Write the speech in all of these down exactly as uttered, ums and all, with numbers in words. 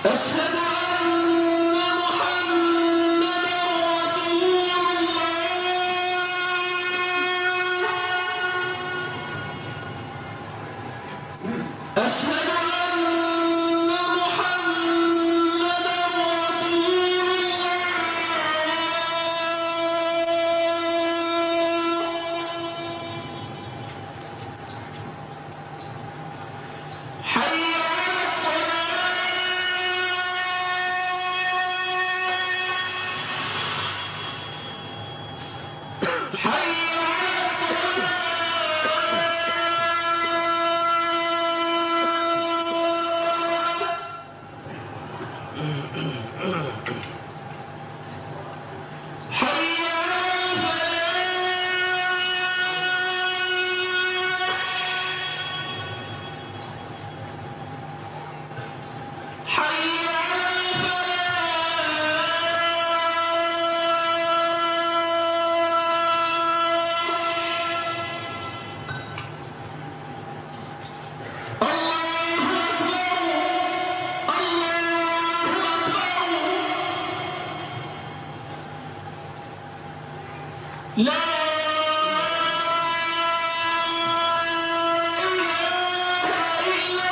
أشهد أن محمدا رسول الله. أشهد أن محمدا رسول الله. حي على الصلاة. حي لا إله إلا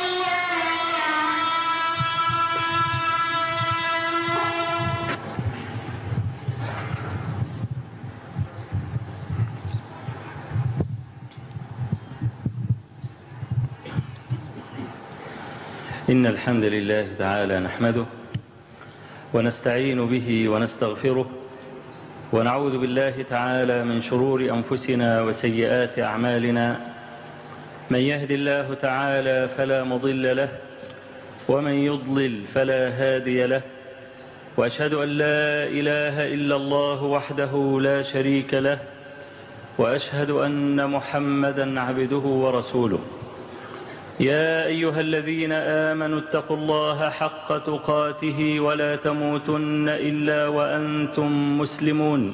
الله. إن الحمد لله تعالى نحمده ونستعين به ونستغفره ونعوذ بالله تعالى من شرور أنفسنا وسيئات أعمالنا. من يهد الله تعالى فلا مضل له ومن يضلل فلا هادي له، وأشهد أن لا إله إلا الله وحده لا شريك له، وأشهد أن محمدا عبده ورسوله. يا أيها الذين آمنوا اتقوا الله حق تقاته ولا تموتن إلا وأنتم مسلمون.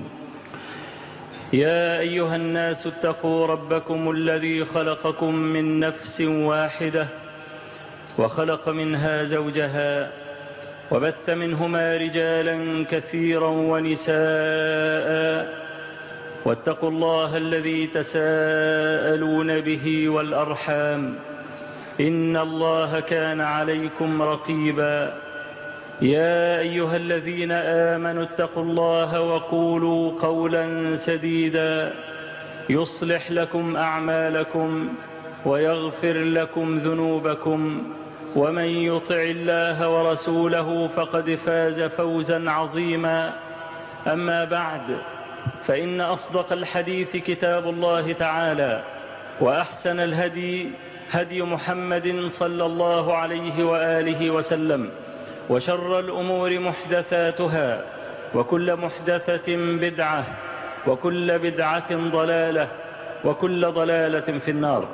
يا أيها الناس اتقوا ربكم الذي خلقكم من نفس واحدة وخلق منها زوجها وبث منهما رجالا كثيرا ونساء، واتقوا الله الذي تساءلون به والأرحام إن الله كان عليكم رقيبا. يا أيها الذين آمنوا اتقوا الله وقولوا قولا سديدا يصلح لكم أعمالكم ويغفر لكم ذنوبكم، ومن يطع الله ورسوله فقد فاز فوزا عظيما. أما بعد، فإن أصدق الحديث كتاب الله تعالى، وأحسن الهدي هدي محمد صلى الله عليه وآله وسلم، وشر الأمور محدثاتها، وكل محدثة بدعة، وكل بدعة ضلالة، وكل ضلالة في النار.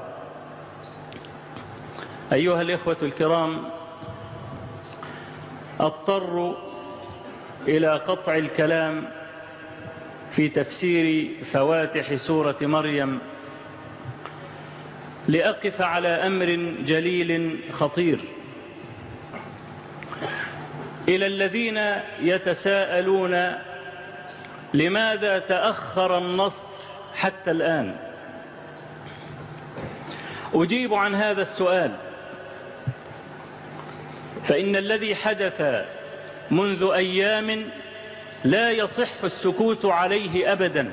أيها الإخوة الكرام، أضطر إلى قطع الكلام في تفسير فواتح سورة مريم لأقف على أمر جليل خطير. إلى الذين يتساءلون لماذا تأخر النصر حتى الآن، أجيب عن هذا السؤال. فإن الذي حدث منذ أيام لا يصح السكوت عليه أبدا.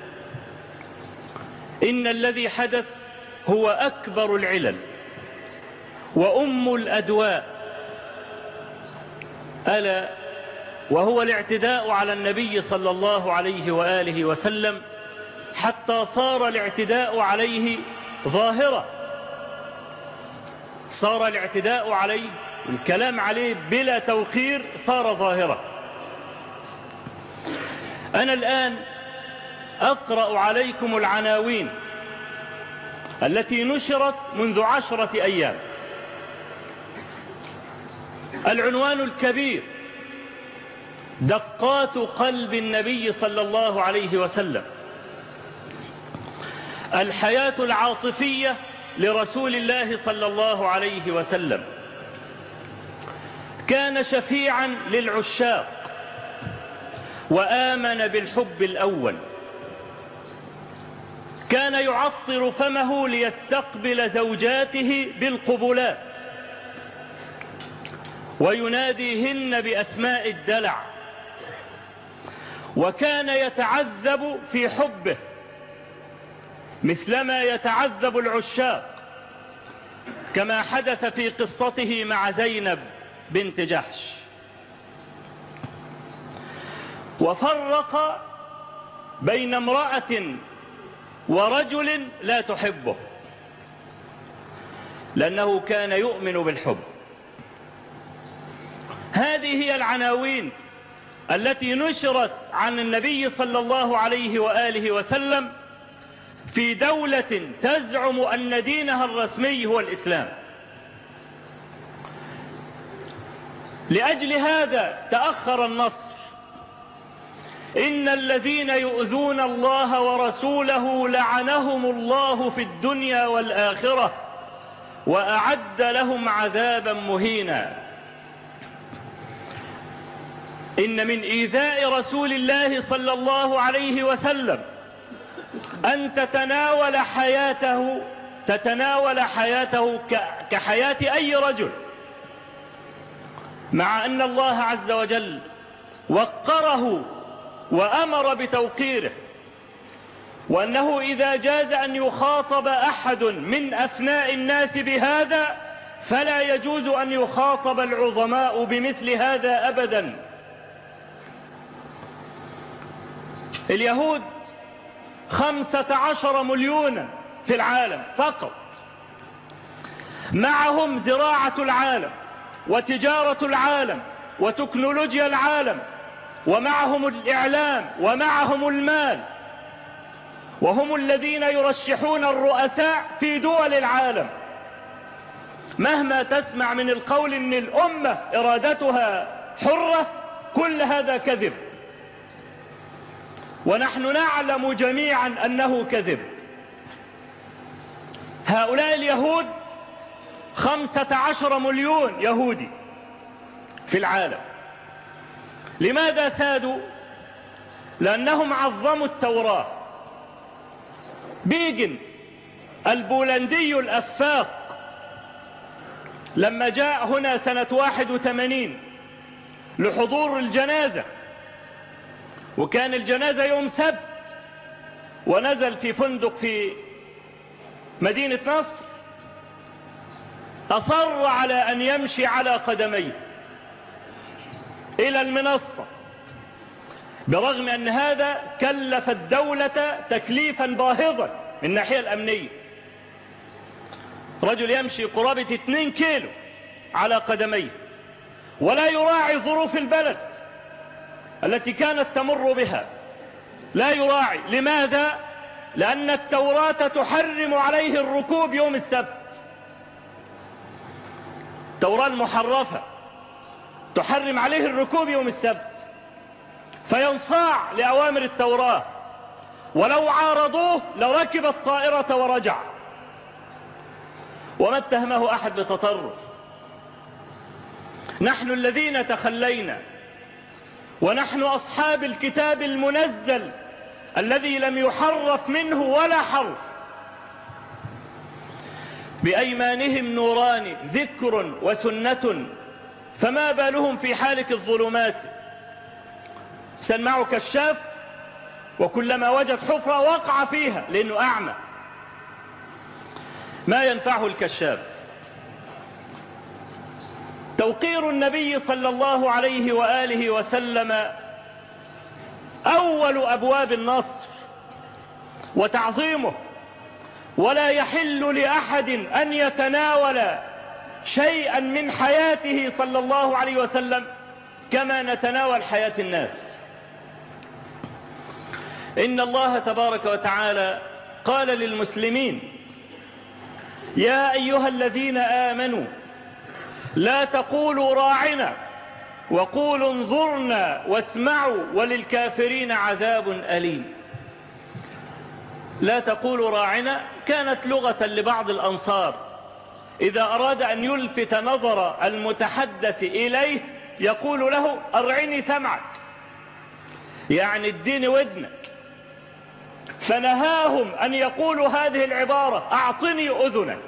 إن الذي حدث هو أكبر العلل وأم الأدواء، ألا وهو الاعتداء على النبي صلى الله عليه وآله وسلم، حتى صار الاعتداء عليه ظاهرة. صار الاعتداء عليه والكلام عليه بلا توقير صار ظاهرة. أنا الآن أقرأ عليكم العناوين التي نشرت منذ عشرة أيام. العنوان الكبير: دقات قلب النبي صلى الله عليه وسلم، الحياة العاطفية لرسول الله صلى الله عليه وسلم، كان شفيعا للعشاق وآمن بالحب الأول، كان يعطر فمه ليستقبل زوجاته بالقبلات ويناديهن بأسماء الدلع، وكان يتعذب في حبه مثلما يتعذب العشاق، كما حدث في قصته مع زينب بنت جحش. وفرق بين امرأة ورجل لا تحبه، لأنه كان يؤمن بالحب. هذه هي العناوين التي نشرت عن النبي صلى الله عليه وآله وسلم في دولة تزعم أن دينها الرسمي هو الإسلام. لأجل هذا تأخر النصر. إن الذين يؤذون الله ورسوله لعنهم الله في الدنيا والآخرة وأعد لهم عذابا مهينا. إن من إيذاء رسول الله صلى الله عليه وسلم أن تتناول حياته تتناول حياته كحياة أي رجل، مع أن الله عز وجل وقره وأمر بتوقيره، وأنه إذا جاز أن يخاطب أحد من أفناء الناس بهذا فلا يجوز أن يخاطب العظماء بمثل هذا أبدا. اليهود خمسة عشر مليونا في العالم فقط، معهم زراعة العالم وتجارة العالم وتكنولوجيا العالم، ومعهم الإعلام ومعهم المال، وهم الذين يرشحون الرؤساء في دول العالم. مهما تسمع من القول ان الأمة إرادتها حرة، كل هذا كذب، ونحن نعلم جميعا أنه كذب. هؤلاء اليهود خمسة عشر مليون يهودي في العالم. لماذا سادوا؟ لأنهم عظموا التوراة. بيجن البولندي الأفاق لما جاء هنا سنة واحد وثمانين لحضور الجنازة، وكان الجنازة يوم سبت، ونزل في فندق في مدينة نصر، أصر على أن يمشي على قدميه إلى المنصة، برغم أن هذا كلف الدولة تكليفا باهظا من الناحية الأمنية. رجل يمشي قرابة اثنين كيلو على قدميه ولا يراعي ظروف البلد التي كانت تمر بها، لا يراعي. لماذا؟ لأن التوراة تحرم عليه الركوب يوم السبت. التوراة المحرفة تحرم عليه الركوب يوم السبت، فينصاع لأوامر التوراة، ولو عارضوه لركب الطائرة ورجع، وما اتهمه أحد بتطرف. نحن الذين تخلينا، ونحن أصحاب الكتاب المنزل الذي لم يحرف منه ولا حرف، بأيمانهم نوران ذكر وسنة، فما بالهم في حالك الظلمات. سنمعه كشاف، وكلما وجد حفرة وقع فيها لأنه أعمى. ما ينفعه الكشاف. توقير النبي صلى الله عليه وآله وسلم أول أبواب النصر وتعظيمه، ولا يحل لأحد أن يتناول شيئا من حياته صلى الله عليه وسلم كما نتناول حياة الناس. إن الله تبارك وتعالى قال للمسلمين: يا أيها الذين آمنوا لا تقولوا راعنا وقولوا انظرنا واسمعوا وللكافرين عذاب أليم. لا تقولوا راعنا كانت لغة لبعض الأنصار إذا أراد أن يلفت نظر المتحدث إليه يقول له أرعني سمعك، يعني اديني ودنك. فنهاهم أن يقولوا هذه العبارة أعطني أذنك،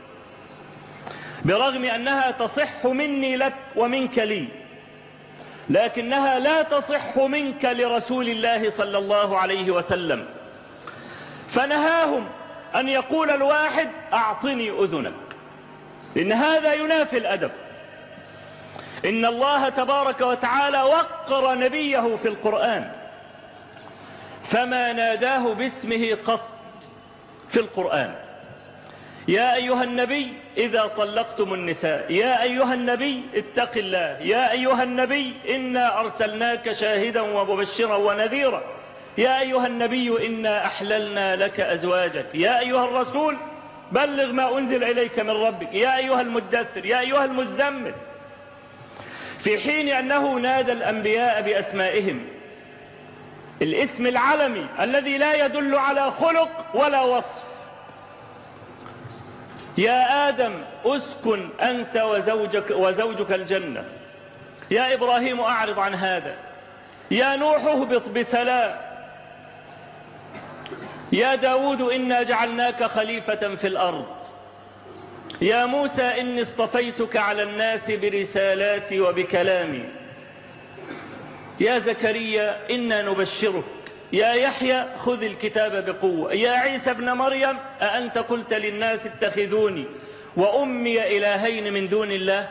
برغم أنها تصح مني لك ومنك لي، لكنها لا تصح منك لرسول الله صلى الله عليه وسلم. فنهاهم أن يقول الواحد أعطني أذنك، إن هذا ينافي الأدب. إن الله تبارك وتعالى وقر نبيه في القرآن، فما ناداه باسمه قط في القرآن. يا أيها النبي إذا طلقتم النساء، يا أيها النبي اتق الله، يا أيها النبي إنا أرسلناك شاهدا ومبشرا ونذيرا، يا أيها النبي إنا أحللنا لك أزواجك، يا أيها الرسول بلغ ما أنزل إليك من ربك، يا أيها المدثر، يا أيها المزمل. في حين أنه نادى الأنبياء بأسمائهم، الاسم العلمي الذي لا يدل على خلق ولا وصف. يا آدم أسكن أنت وزوجك, وزوجك الجنة، يا إبراهيم أعرض عن هذا، يا نوح اهبط بسلام، يا داود إنا جعلناك خليفة في الأرض، يا موسى إني اصطفيتك على الناس برسالاتي وبكلامي، يا زكريا إنا نبشرك، يا يحيى خذ الكتاب بقوة، يا عيسى ابن مريم أأنت قلت للناس اتخذوني وأمي إلهين من دون الله.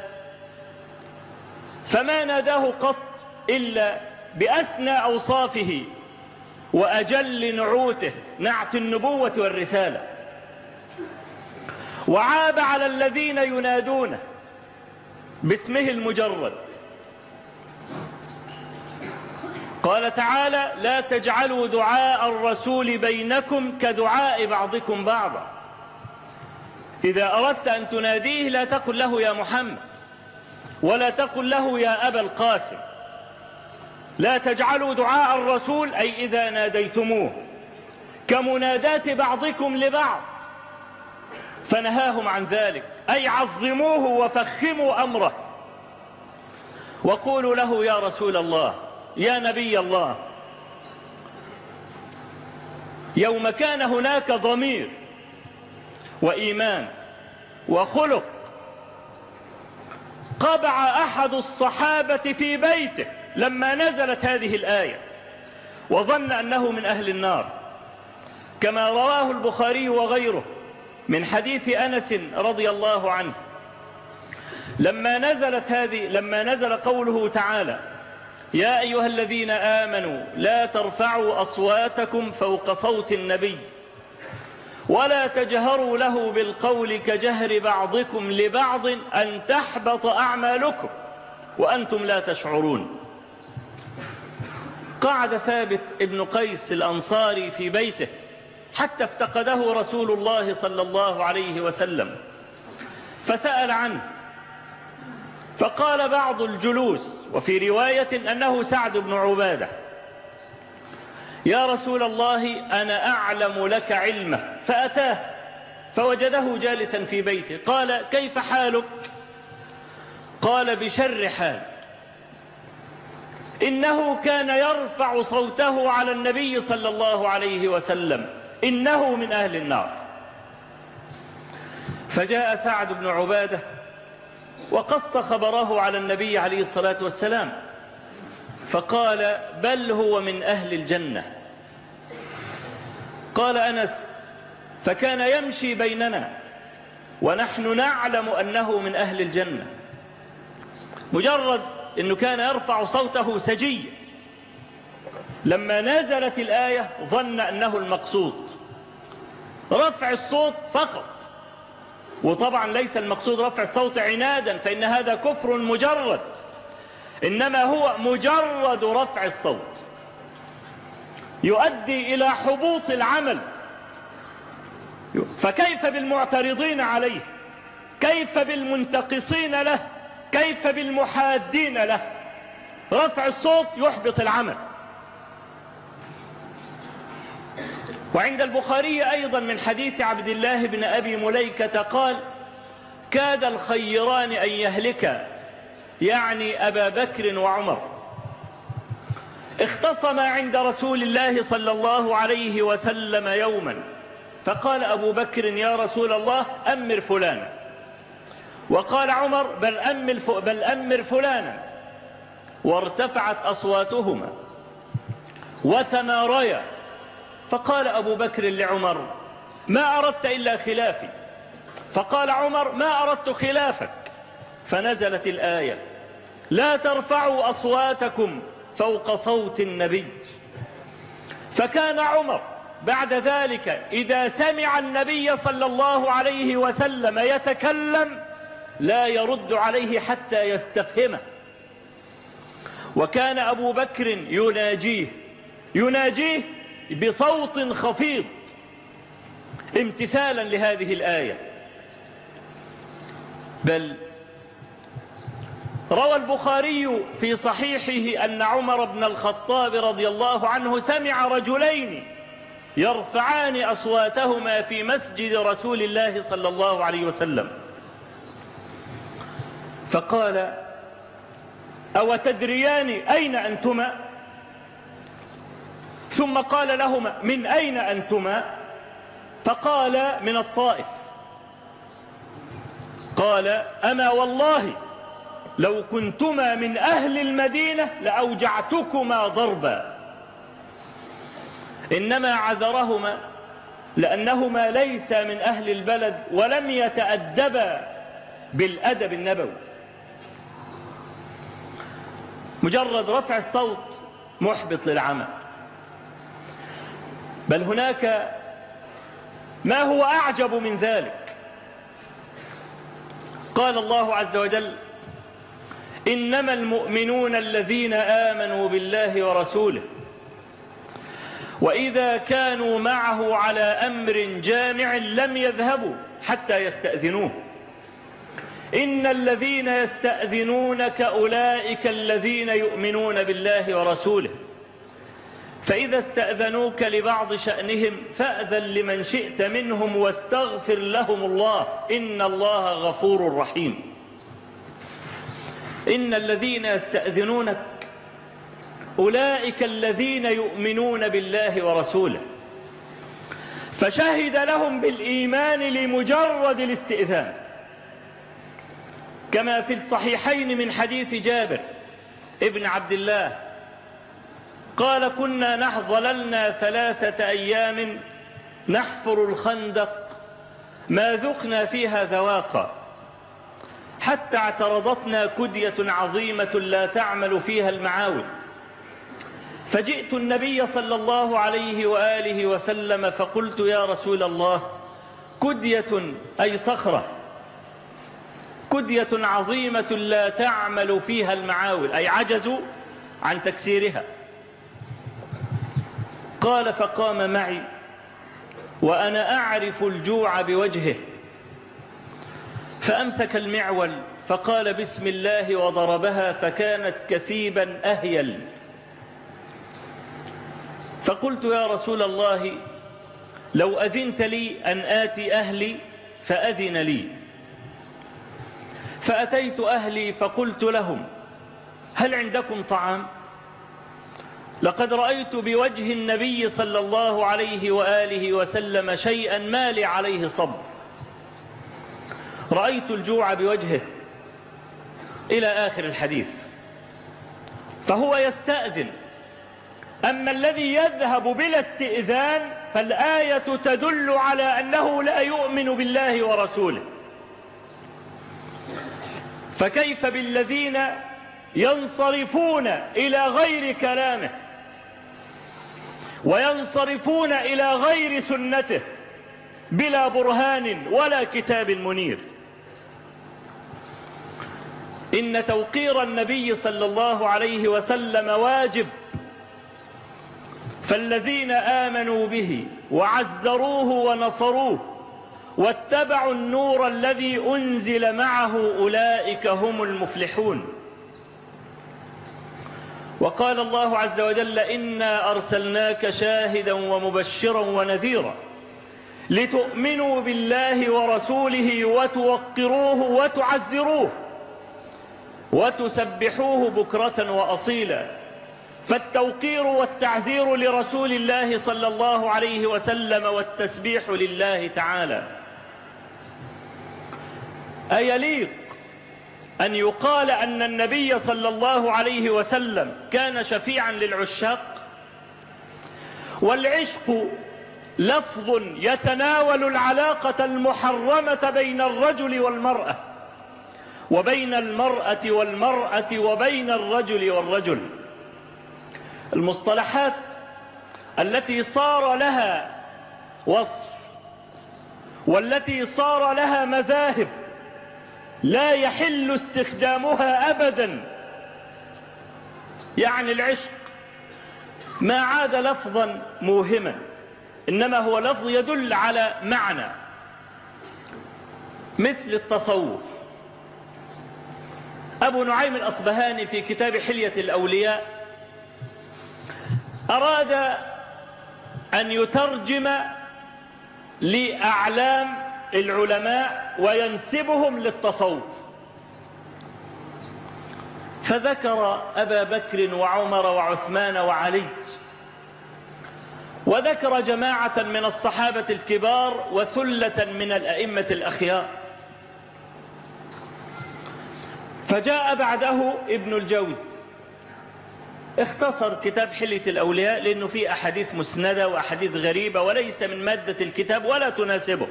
فما ناداه قط إلا بأسنى أوصافه وأجل نعوته، نعت النبوة والرسالة. وعاب على الذين ينادونه باسمه المجرد. قال تعالى لا تجعلوا دعاء الرسول بينكم كدعاء بعضكم بعضا. إذا أردت أن تناديه لا تقل له يا محمد، ولا تقل له يا أبا القاسم. لا تجعلوا دعاء الرسول أي إذا ناديتموه كمنادات بعضكم لبعض، فنهاهم عن ذلك، أي عظموه وفخموا أمره، وقولوا له يا رسول الله، يا نبي الله. يوم كان هناك ضمير وإيمان وخلق، قبع أحد الصحابة في بيته لما نزلت هذه الآية وظن أنه من أهل النار، كما رواه البخاري وغيره من حديث أنس رضي الله عنه. لما نزلت هذه لما نزل قوله تعالى يا أيها الذين آمنوا لا ترفعوا أصواتكم فوق صوت النبي ولا تجهروا له بالقول كجهر بعضكم لبعض أن تحبط أعمالكم وأنتم لا تشعرون. قعد ثابت ابن قيس الأنصاري في بيته حتى افتقده رسول الله صلى الله عليه وسلم، فسأل عنه، فقال بعض الجلوس وفي رواية أنه سعد بن عبادة يا رسول الله أنا أعلم لك علمه، فأتاه فوجده جالسا في بيته. قال كيف حالك؟ قال بشر حال، إنه كان يرفع صوته على النبي صلى الله عليه وسلم، إنه من أهل النار. فجاء سعد بن عبادة وقص خبره على النبي عليه الصلاة والسلام، فقال بل هو من أهل الجنة. قال أنس فكان يمشي بيننا ونحن نعلم أنه من أهل الجنة، مجرد أنه كان يرفع صوته سجيا، لما نزلت الآية ظن أنه المقصود رفع الصوت فقط، وطبعا ليس المقصود رفع الصوت عنادا فإن هذا كفر مجرد، إنما هو مجرد رفع الصوت يؤدي إلى حبوط العمل. فكيف بالمعترضين عليه؟ كيف بالمنتقصين له؟ كيف بالمحادين له؟ رفع الصوت يحبط العمل. وعند البخاري أيضا من حديث عبد الله بن أبي مليكة قال كاد الخيران أن يهلكا، يعني أبا بكر وعمر. اختصما عند رسول الله صلى الله عليه وسلم يوما، فقال أبو بكر يا رسول الله أمر فلانا، وقال عمر بل أمر, بل أمر فلانا، وارتفعت أصواتهما وتناريا. فقال أبو بكر لعمر ما أردت إلا خلافي، فقال عمر ما أردت خلافك، فنزلت الآية لا ترفعوا أصواتكم فوق صوت النبي. فكان عمر بعد ذلك إذا سمع النبي صلى الله عليه وسلم يتكلم لا يرد عليه حتى يستفهمه. وكان أبو بكر يناجيه يناجيه بصوت خفيض امتثالا لهذه الآية. بل روى البخاري في صحيحه أن عمر بن الخطاب رضي الله عنه سمع رجلين يرفعان أصواتهما في مسجد رسول الله صلى الله عليه وسلم، فقال أو تدريان أين أنتما؟ ثم قال لهما من أين أنتما؟ فقال من الطائف. قال أما والله لو كنتما من أهل المدينة لأوجعتكما ضربا. إنما عذرهما لأنهما ليس من أهل البلد ولم يتأدبا بالأدب النبوي. مجرد رفع الصوت محبط للعمل. بل هناك ما هو أعجب من ذلك. قال الله عز وجل إنما المؤمنون الذين آمنوا بالله ورسوله وإذا كانوا معه على أمر جامع لم يذهبوا حتى يستأذنوه إن الذين يستأذنونك أولئك الذين يؤمنون بالله ورسوله فإذا استأذنوك لبعض شأنهم فأذن لمن شئت منهم واستغفر لهم الله إن الله غفور رحيم. إن الذين يستأذنونك أولئك الذين يؤمنون بالله ورسوله، فشهد لهم بالإيمان لمجرد الاستئذان، كما في الصحيحين من حديث جابر ابن عبد الله قال كنا نحظللنا ثلاثة أيام نحفر الخندق ما ذقنا فيها ذواقا حتى اعترضتنا كدية عظيمة لا تعمل فيها المعاول، فجئت النبي صلى الله عليه وآله وسلم فقلت يا رسول الله كدية أي صخرة كدية عظيمة لا تعمل فيها المعاول أي عجزوا عن تكسيرها. قال فقام معي وأنا أعرف الجوع بوجهه فأمسك المعول فقال بسم الله وضربها فكانت كثيبا أهيل. فقلت يا رسول الله لو أذنت لي أن آتي أهلي فأذن لي، فأتيت أهلي فقلت لهم هل عندكم طعام؟ لقد رأيت بوجه النبي صلى الله عليه وآله وسلم شيئا ما لي عليه صبر، رأيت الجوع بوجهه إلى آخر الحديث. فهو يستأذن. أما الذي يذهب بلا استئذان فالآية تدل على أنه لا يؤمن بالله ورسوله. فكيف بالذين ينصرفون إلى غير كلامه وينصرفون إلى غير سنته بلا برهان ولا كتاب منير؟ إن توقير النبي صلى الله عليه وسلم واجب، فالذين آمنوا به وعزروه ونصروه واتبعوا النور الذي أنزل معه أولئك هم المفلحون. وقال الله عز وجل إنا أرسلناك شاهدا ومبشرا ونذيرا لتؤمنوا بالله ورسوله وتوقروه وتعزروه وتسبحوه بكرة وأصيلا. فالتوقير والتعزير لرسول الله صلى الله عليه وسلم والتسبيح لله تعالى. أيليق أن يقال أن النبي صلى الله عليه وسلم كان شفيعا للعشاق؟ والعشق لفظ يتناول العلاقة المحرمة بين الرجل والمرأة، وبين المرأة والمرأة، وبين الرجل والرجل. المصطلحات التي صار لها وصف والتي صار لها مذاهب لا يحل استخدامها أبدا. يعني العشق ما عاد لفظا موهما، إنما هو لفظ يدل على معنى، مثل التصوف. أبو نعيم الأصبهاني في كتاب حلية الأولياء أراد أن يترجم لأعلام العلماء وينسبهم للتصوف، فذكر أبا بكر وعمر وعثمان وعلي، وذكر جماعة من الصحابة الكبار وثلة من الأئمة الأخيار. فجاء بعده ابن الجوزي اختصر كتاب حلية الأولياء لأنه فيه أحاديث مسندة وأحاديث غريبة وليس من مادة الكتاب ولا تناسبه.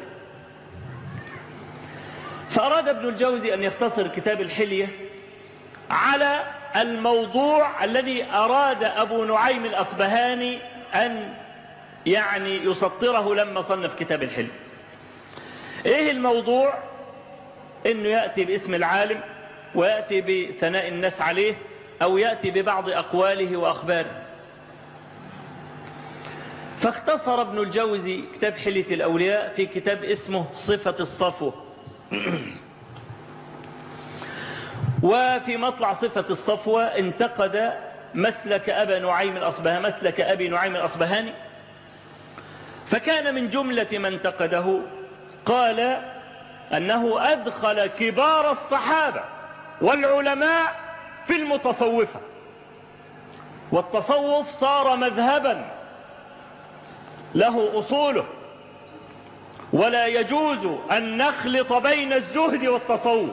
فأراد ابن الجوزي أن يختصر كتاب الحلية على الموضوع الذي أراد أبو نعيم الأصبهاني أن يعني يسطره لما صنف كتاب الحلية. إيه الموضوع؟ إنه يأتي باسم العالم ويأتي بثناء الناس عليه أو يأتي ببعض أقواله وأخباره. فاختصر ابن الجوزي كتاب حلية الأولياء في كتاب اسمه صفة الصفوة. وفي مطلع صفة الصفوة انتقد مسلك أبا نعيم الأصبهاني مسلك أبي نعيم الأصبهاني، فكان من جملة من انتقده قال أنه أدخل كبار الصحابة والعلماء في المتصوفة، والتصوف صار مذهبا له أصوله، ولا يجوز أن نخلط بين الزهد والتصوف.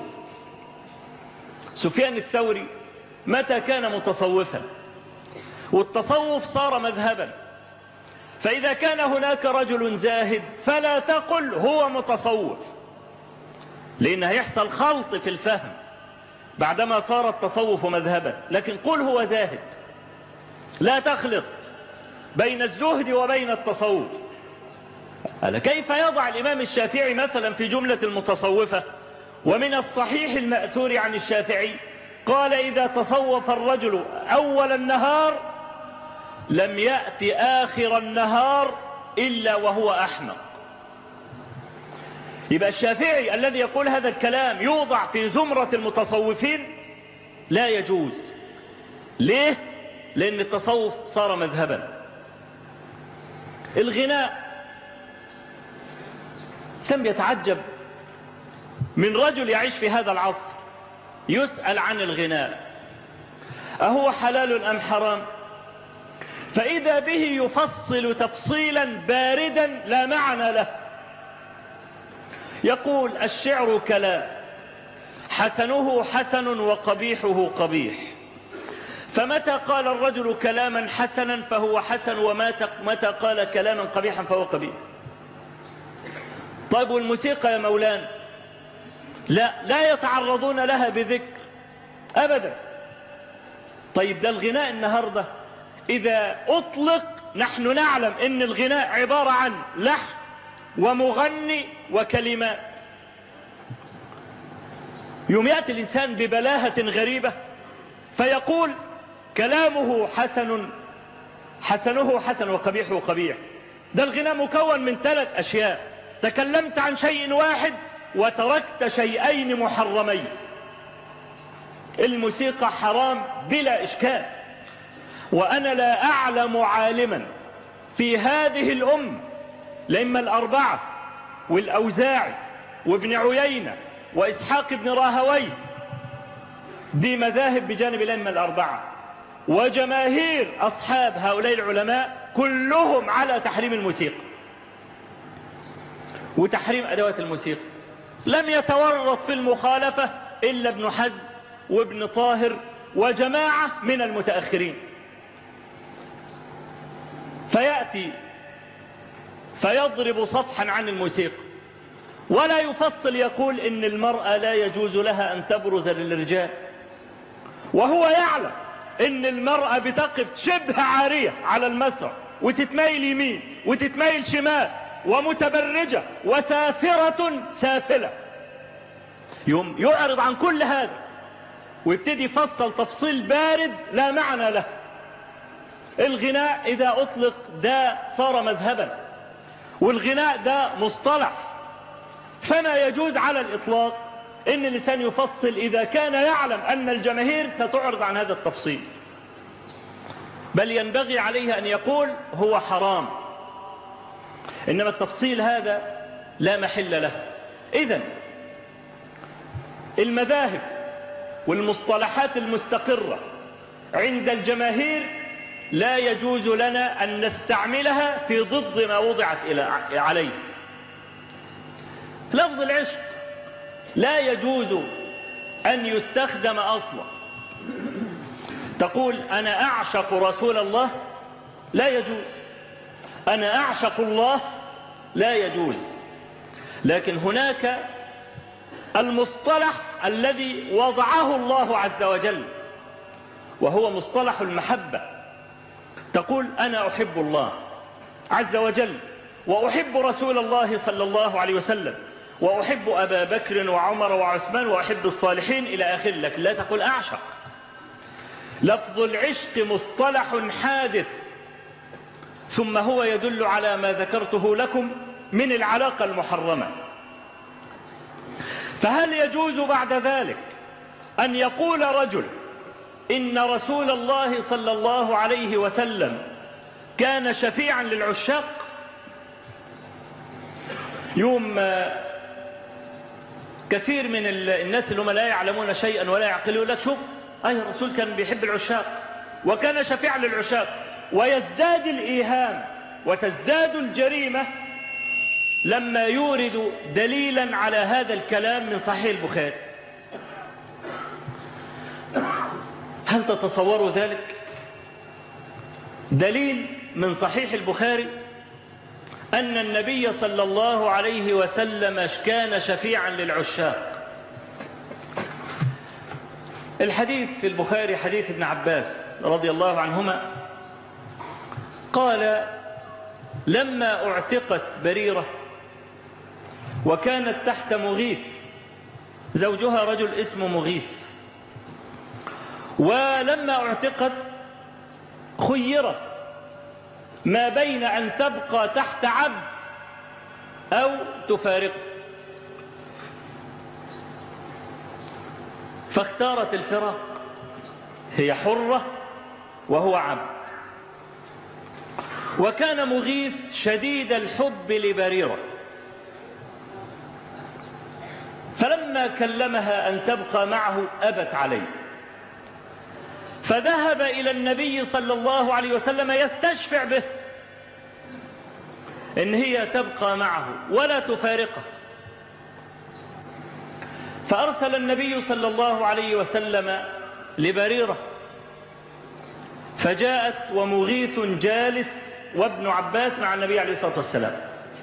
سفيان الثوري متى كان متصوفا؟ والتصوف صار مذهبا. فإذا كان هناك رجل زاهد فلا تقل هو متصوف، لأن هيحصل خلط في الفهم بعدما صار التصوف مذهبا، لكن قل هو زاهد، لا تخلط بين الزهد وبين التصوف. هذا كيف يضع الإمام الشافعي مثلا في جملة المتصوفة؟ ومن الصحيح المأثور عن الشافعي قال إذا تصوف الرجل أول النهار لم يأتي آخر النهار إلا وهو أحمق. يبقى الشافعي الذي يقول هذا الكلام يوضع في زمرة المتصوفين؟ لا يجوز. ليه؟ لأن التصوف صار مذهبا. الغناء، كم يتعجب من رجل يعيش في هذا العصر يسأل عن الغناء أهو حلال أم حرام؟ فإذا به يفصل تفصيلا باردا لا معنى له. يقول الشعر كلام حسنه حسن وقبيحه قبيح، فمتى قال الرجل كلاما حسنا فهو حسن، ومتى قال كلاما قبيحا فهو قبيح. طيب والموسيقى يا مولانا؟ لا لا يتعرضون لها بذكر أبدا. طيب ده الغناء النهاردة إذا أطلق نحن نعلم إن الغناء عبارة عن لحن ومغني وكلمات. يوم يأتي الإنسان ببلاهة غريبة فيقول كلامه حسن حسنه حسن وقبيحه قبيح. ده الغناء مكون من ثلاث أشياء، تكلمت عن شيء واحد وتركت شيئين محرمين. الموسيقى حرام بلا إشكال، وأنا لا أعلم عالما في هذه الأمة الأئمة الأربعة والأوزاعي وابن عيينة وإسحاق بن راهويه، دي مذاهب بجانب الأئمة الأربعة. وجماهير أصحاب هؤلاء العلماء كلهم على تحريم الموسيقى وتحريم أدوات الموسيقى. لم يتورط في المخالفة إلا ابن حزم وابن طاهر وجماعة من المتأخرين. فيأتي فيضرب سطحا عن الموسيقى ولا يفصل، يقول إن المرأة لا يجوز لها أن تبرز للرجال، وهو يعلم إن المرأة بتقف شبه عارية على المسرح وتتميل يمين وتتميل شمال ومتبرجة وسافرة سافلة. يوم يعرض عن كل هذا ويبتدي يفصل تفصيل بارد لا معنى له. الغناء إذا أطلق ده صار مذهبا، والغناء ده مصطلح، فما يجوز على الإطلاق إن الإنسان يفصل إذا كان يعلم أن الجماهير ستعرض عن هذا التفصيل، بل ينبغي عليه أن يقول هو حرام. إنما التفصيل هذا لا محل له. إذن المذاهب والمصطلحات المستقرة عند الجماهير لا يجوز لنا أن نستعملها في ضد ما وضعت عليه. لفظ العشق لا يجوز أن يستخدم أصلا. تقول أنا أعشق رسول الله، لا يجوز. أنا أعشق الله، لا يجوز. لكن هناك المصطلح الذي وضعه الله عز وجل، وهو مصطلح المحبة. تقول أنا أحب الله عز وجل، وأحب رسول الله صلى الله عليه وسلم، وأحب أبا بكر وعمر وعثمان، وأحب الصالحين إلى آخر. لك لا تقول أعشق. لفظ العشق مصطلح حادث، ثم هو يدل على ما ذكرته لكم من العلاقة المحرمة. فهل يجوز بعد ذلك أن يقول رجل إن رسول الله صلى الله عليه وسلم كان شفيعا للعشاق؟ يوم كثير من الناس اللي هم لا يعلمون شيئا ولا يعقلون لك شوف أي الرسول كان بيحب العشاق وكان شفيعا للعشاق، ويزداد الإيهام وتزداد الجريمة لما يورد دليلا على هذا الكلام من صحيح البخاري. هل تتصوروا ذلك؟ دليل من صحيح البخاري أن النبي صلى الله عليه وسلم كان شفيعا للعشاق. الحديث في البخاري حديث ابن عباس رضي الله عنهما قال لما اعتقت بريرة وكانت تحت مغيث، زوجها رجل اسمه مغيث، ولما اعتقت خيرت ما بين أن تبقى تحت عبد أو تفارقه، فاختارت الفراق. هي حرة وهو عبد. وكان مغيث شديد الحب لبريرة، فلما كلمها أن تبقى معه أبت عليه، فذهب إلى النبي صلى الله عليه وسلم يستشفع به إن هي تبقى معه ولا تفارقه. فأرسل النبي صلى الله عليه وسلم لبريرة، فجاءت ومغيث جالس وابن عباس مع النبي عليه الصلاة والسلام،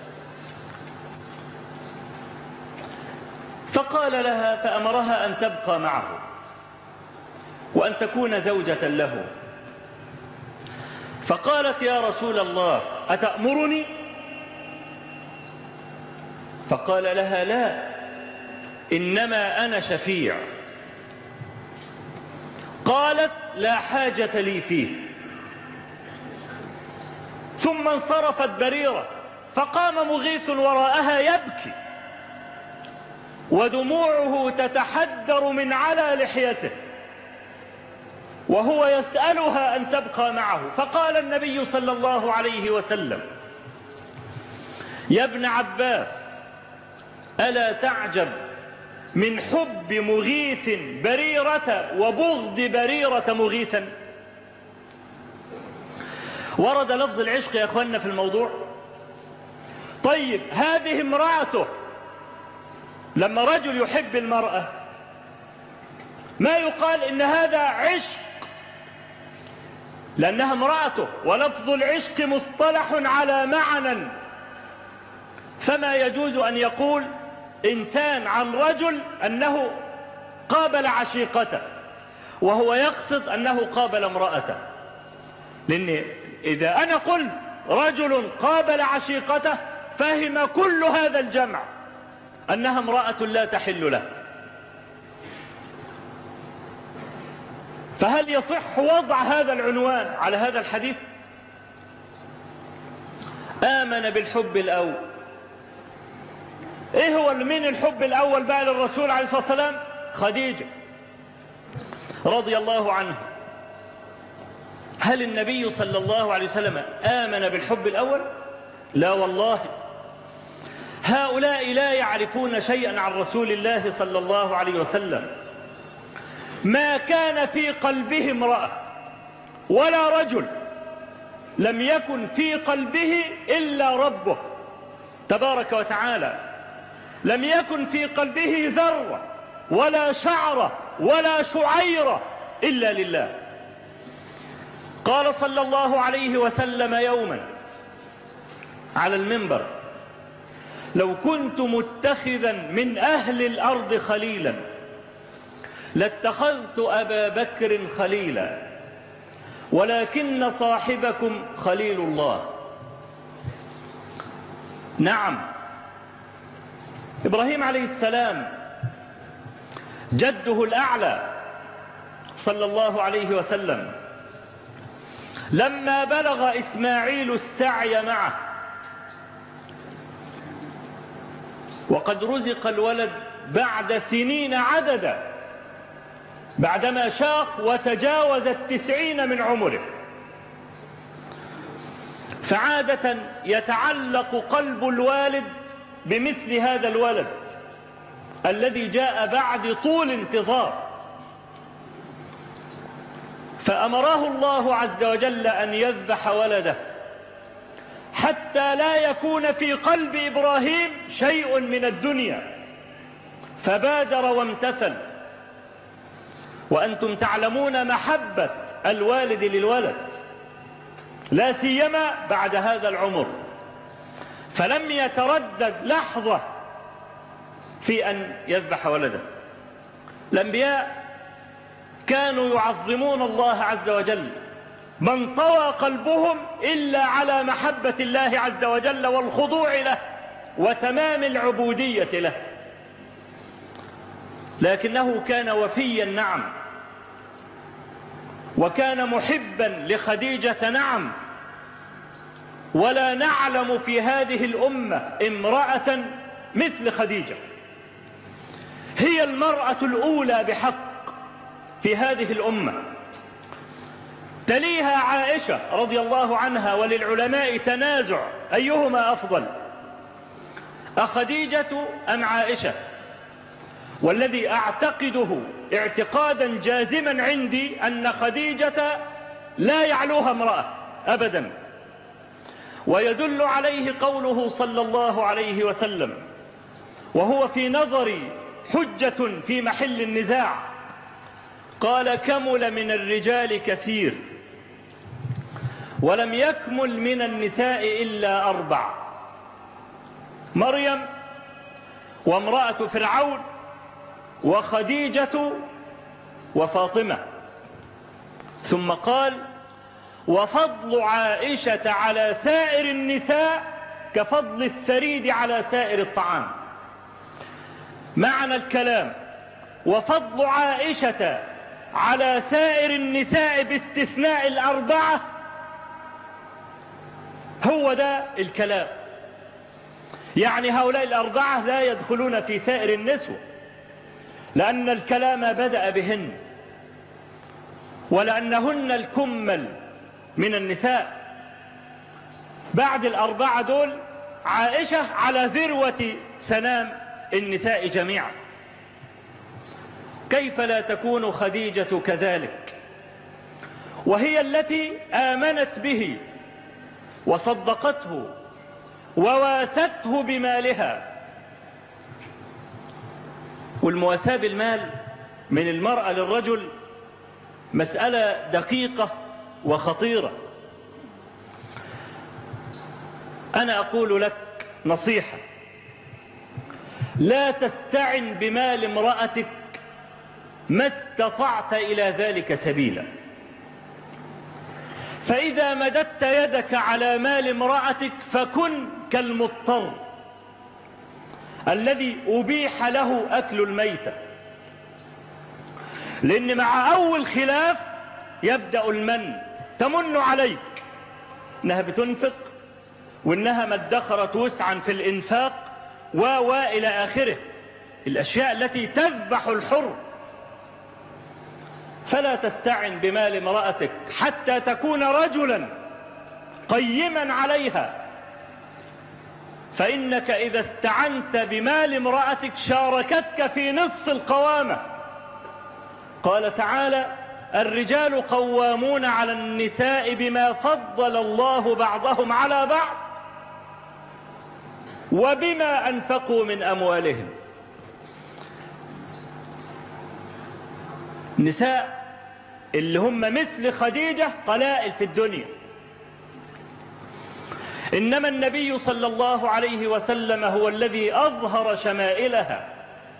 فقال لها فأمرها أن تبقى معه وأن تكون زوجة له. فقالت يا رسول الله أتأمرني؟ فقال لها لا، إنما أنا شفيع. قالت لا حاجة لي فيه. ثم انصرفت بريرة، فقام مغيث وراءها يبكي ودموعه تتحدر من على لحيته وهو يسألها أن تبقى معه. فقال النبي صلى الله عليه وسلم يا ابن عباس ألا تعجب من حب مغيث بريرة وبغض بريرة مغيثا؟ ورد لفظ العشق يا أخوانا في الموضوع. طيب هذه امرأته، لما رجل يحب المرأة ما يقال إن هذا عشق لأنها امرأته، ولفظ العشق مصطلح على معنى، فما يجوز أن يقول إنسان عن رجل أنه قابل عشيقته وهو يقصد أنه قابل امرأته. لأن إذا أنا قلت رجل قابل عشيقته فهم كل هذا الجمع أنها امرأة لا تحل له. فهل يصح وضع هذا العنوان على هذا الحديث؟ آمن بالحب الأول. إيه هو من الحب الأول بقى للرسول عليه الصلاة والسلام؟ خديجة رضي الله عنه. هل النبي صلى الله عليه وسلم آمن بالحب الأول؟ لا والله. هؤلاء لا يعرفون شيئا عن رسول الله صلى الله عليه وسلم. ما كان في قلبه امرأة ولا رجل لم يكن في قلبه إلا ربه تبارك وتعالى. لم يكن في قلبه ذرة ولا شعرة ولا شعيرة إلا لله. قال صلى الله عليه وسلم يوما على المنبر: لو كنت متخذا من أهل الأرض خليلا لاتخذت أبا بكر خليلا ولكن صاحبكم خليل الله. نعم، إبراهيم عليه السلام جده الأعلى صلى الله عليه وسلم لما بلغ إسماعيل السعي معه وقد رزق الولد بعد سنين عددا، بعدما شاق وتجاوز التسعين من عمره، فعادة يتعلق قلب الوالد بمثل هذا الولد الذي جاء بعد طول انتظار. فأمره الله عز وجل أن يذبح ولده حتى لا يكون في قلب إبراهيم شيء من الدنيا، فبادر وامتثل. وأنتم تعلمون محبة الوالد للولد لا سيما بعد هذا العمر، فلم يتردد لحظة في أن يذبح ولده. الأنبياء كانوا يعظمون الله عز وجل، من طوى قلبهم إلا على محبة الله عز وجل والخضوع له وتمام العبودية له. لكنه كان وفيا نعم، وكان محبا لخديجة نعم، ولا نعلم في هذه الأمة امرأة مثل خديجة. هي المرأة الأولى بحق في هذه الأمة، تليها عائشة رضي الله عنها، وللعلماء تنازع أيهما أفضل، أخديجة أم عائشة؟ والذي أعتقده اعتقادا جازما عندي أن خديجة لا يعلوها امرأة أبدا، ويدل عليه قوله صلى الله عليه وسلم، وهو في نظري حجة في محل النزاع، قال: كمل من الرجال كثير ولم يكمل من النساء إلا أربع: مريم وامرأة فرعون وخديجة وفاطمة. ثم قال: وفضل عائشة على سائر النساء كفضل الثريد على سائر الطعام. معنى الكلام: وفضل عائشة على سائر النساء باستثناء الأربعة، هو ده الكلام. يعني هؤلاء الأربعة لا يدخلون في سائر النسوة، لأن الكلام بدأ بهن، ولأنهن الكمل من النساء. بعد الأربعة دول عائشة على ذروة سنام النساء جميعا. كيف لا تكون خديجة كذلك وهي التي آمنت به وصدقته وواسته بمالها؟ والمواساة بالمال من المرأة للرجل مسألة دقيقة وخطيرة. أنا أقول لك نصيحة: لا تستعن بمال امرأتك ما استطعت إلى ذلك سبيلا. فإذا مددت يدك على مال امرأتك فكن كالمضطر الذي أبيح له أكل الميتة، لأن مع أول خلاف يبدأ المن. تمن عليك إنها بتنفق وإنها ما ادخرت وسعا في الإنفاق و وإلى آخره، الأشياء التي تذبح الحر. فلا تستعن بمال امرأتك حتى تكون رجلا قيما عليها، فإنك إذا استعنت بمال امرأتك شاركتك في نصف القوامة. قال تعالى: الرجال قوامون على النساء بما فضل الله بعضهم على بعض وبما أنفقوا من أموالهم. النساء اللي هم مثل خديجة قلائل في الدنيا، إنما النبي صلى الله عليه وسلم هو الذي أظهر شمائلها.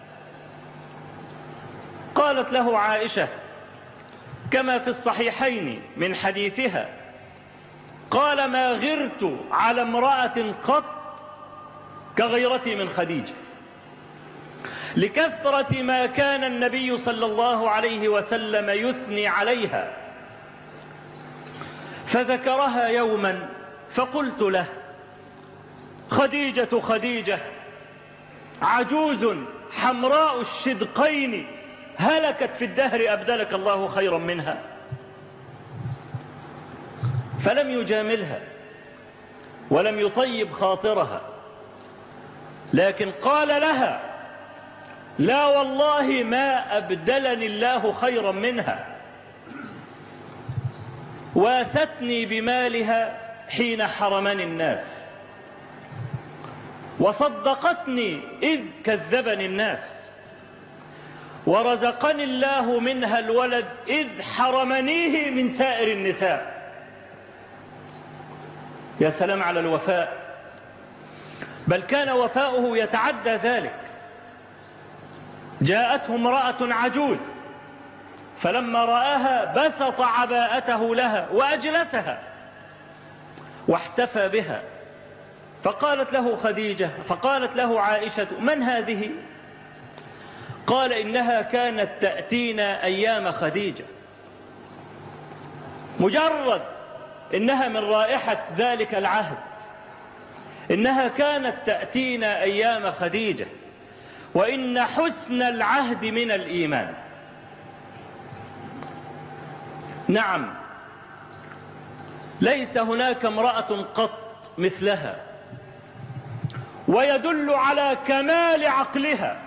قالت له عائشة كما في الصحيحين من حديثها: قال: ما غرت على امرأة قط كغيرتي من خديجة، لكثرة ما كان النبي صلى الله عليه وسلم يثني عليها. فذكرها يوما فقلت له: خديجة خديجة عجوز حمراء الشدقين هلكت في الدهر أبدلك الله خيرا منها. فلم يجاملها ولم يطيب خاطرها، لكن قال لها: لا والله ما أبدلني الله خيرا منها. واستني بمالها حين حرمني الناس، وصدقتني إذ كذبني الناس، ورزقني الله منها الولد إذ حرمنيه من سائر النساء. يا سلام على الوفاء! بل كان وفاؤه يتعدى ذلك. جاءته امرأة عجوز فلما رآها بسط عباءته لها وأجلسها واحتفى بها. فقالت له خديجة فقالت له عائشة: من هذه؟ قال: إنها كانت تأتينا أيام خديجة. مجرد إنها من رائحة ذلك العهد، إنها كانت تأتينا أيام خديجة، وإن حسن العهد من الإيمان. نعم، ليس هناك امرأة قط مثلها، ويدل على كمال عقلها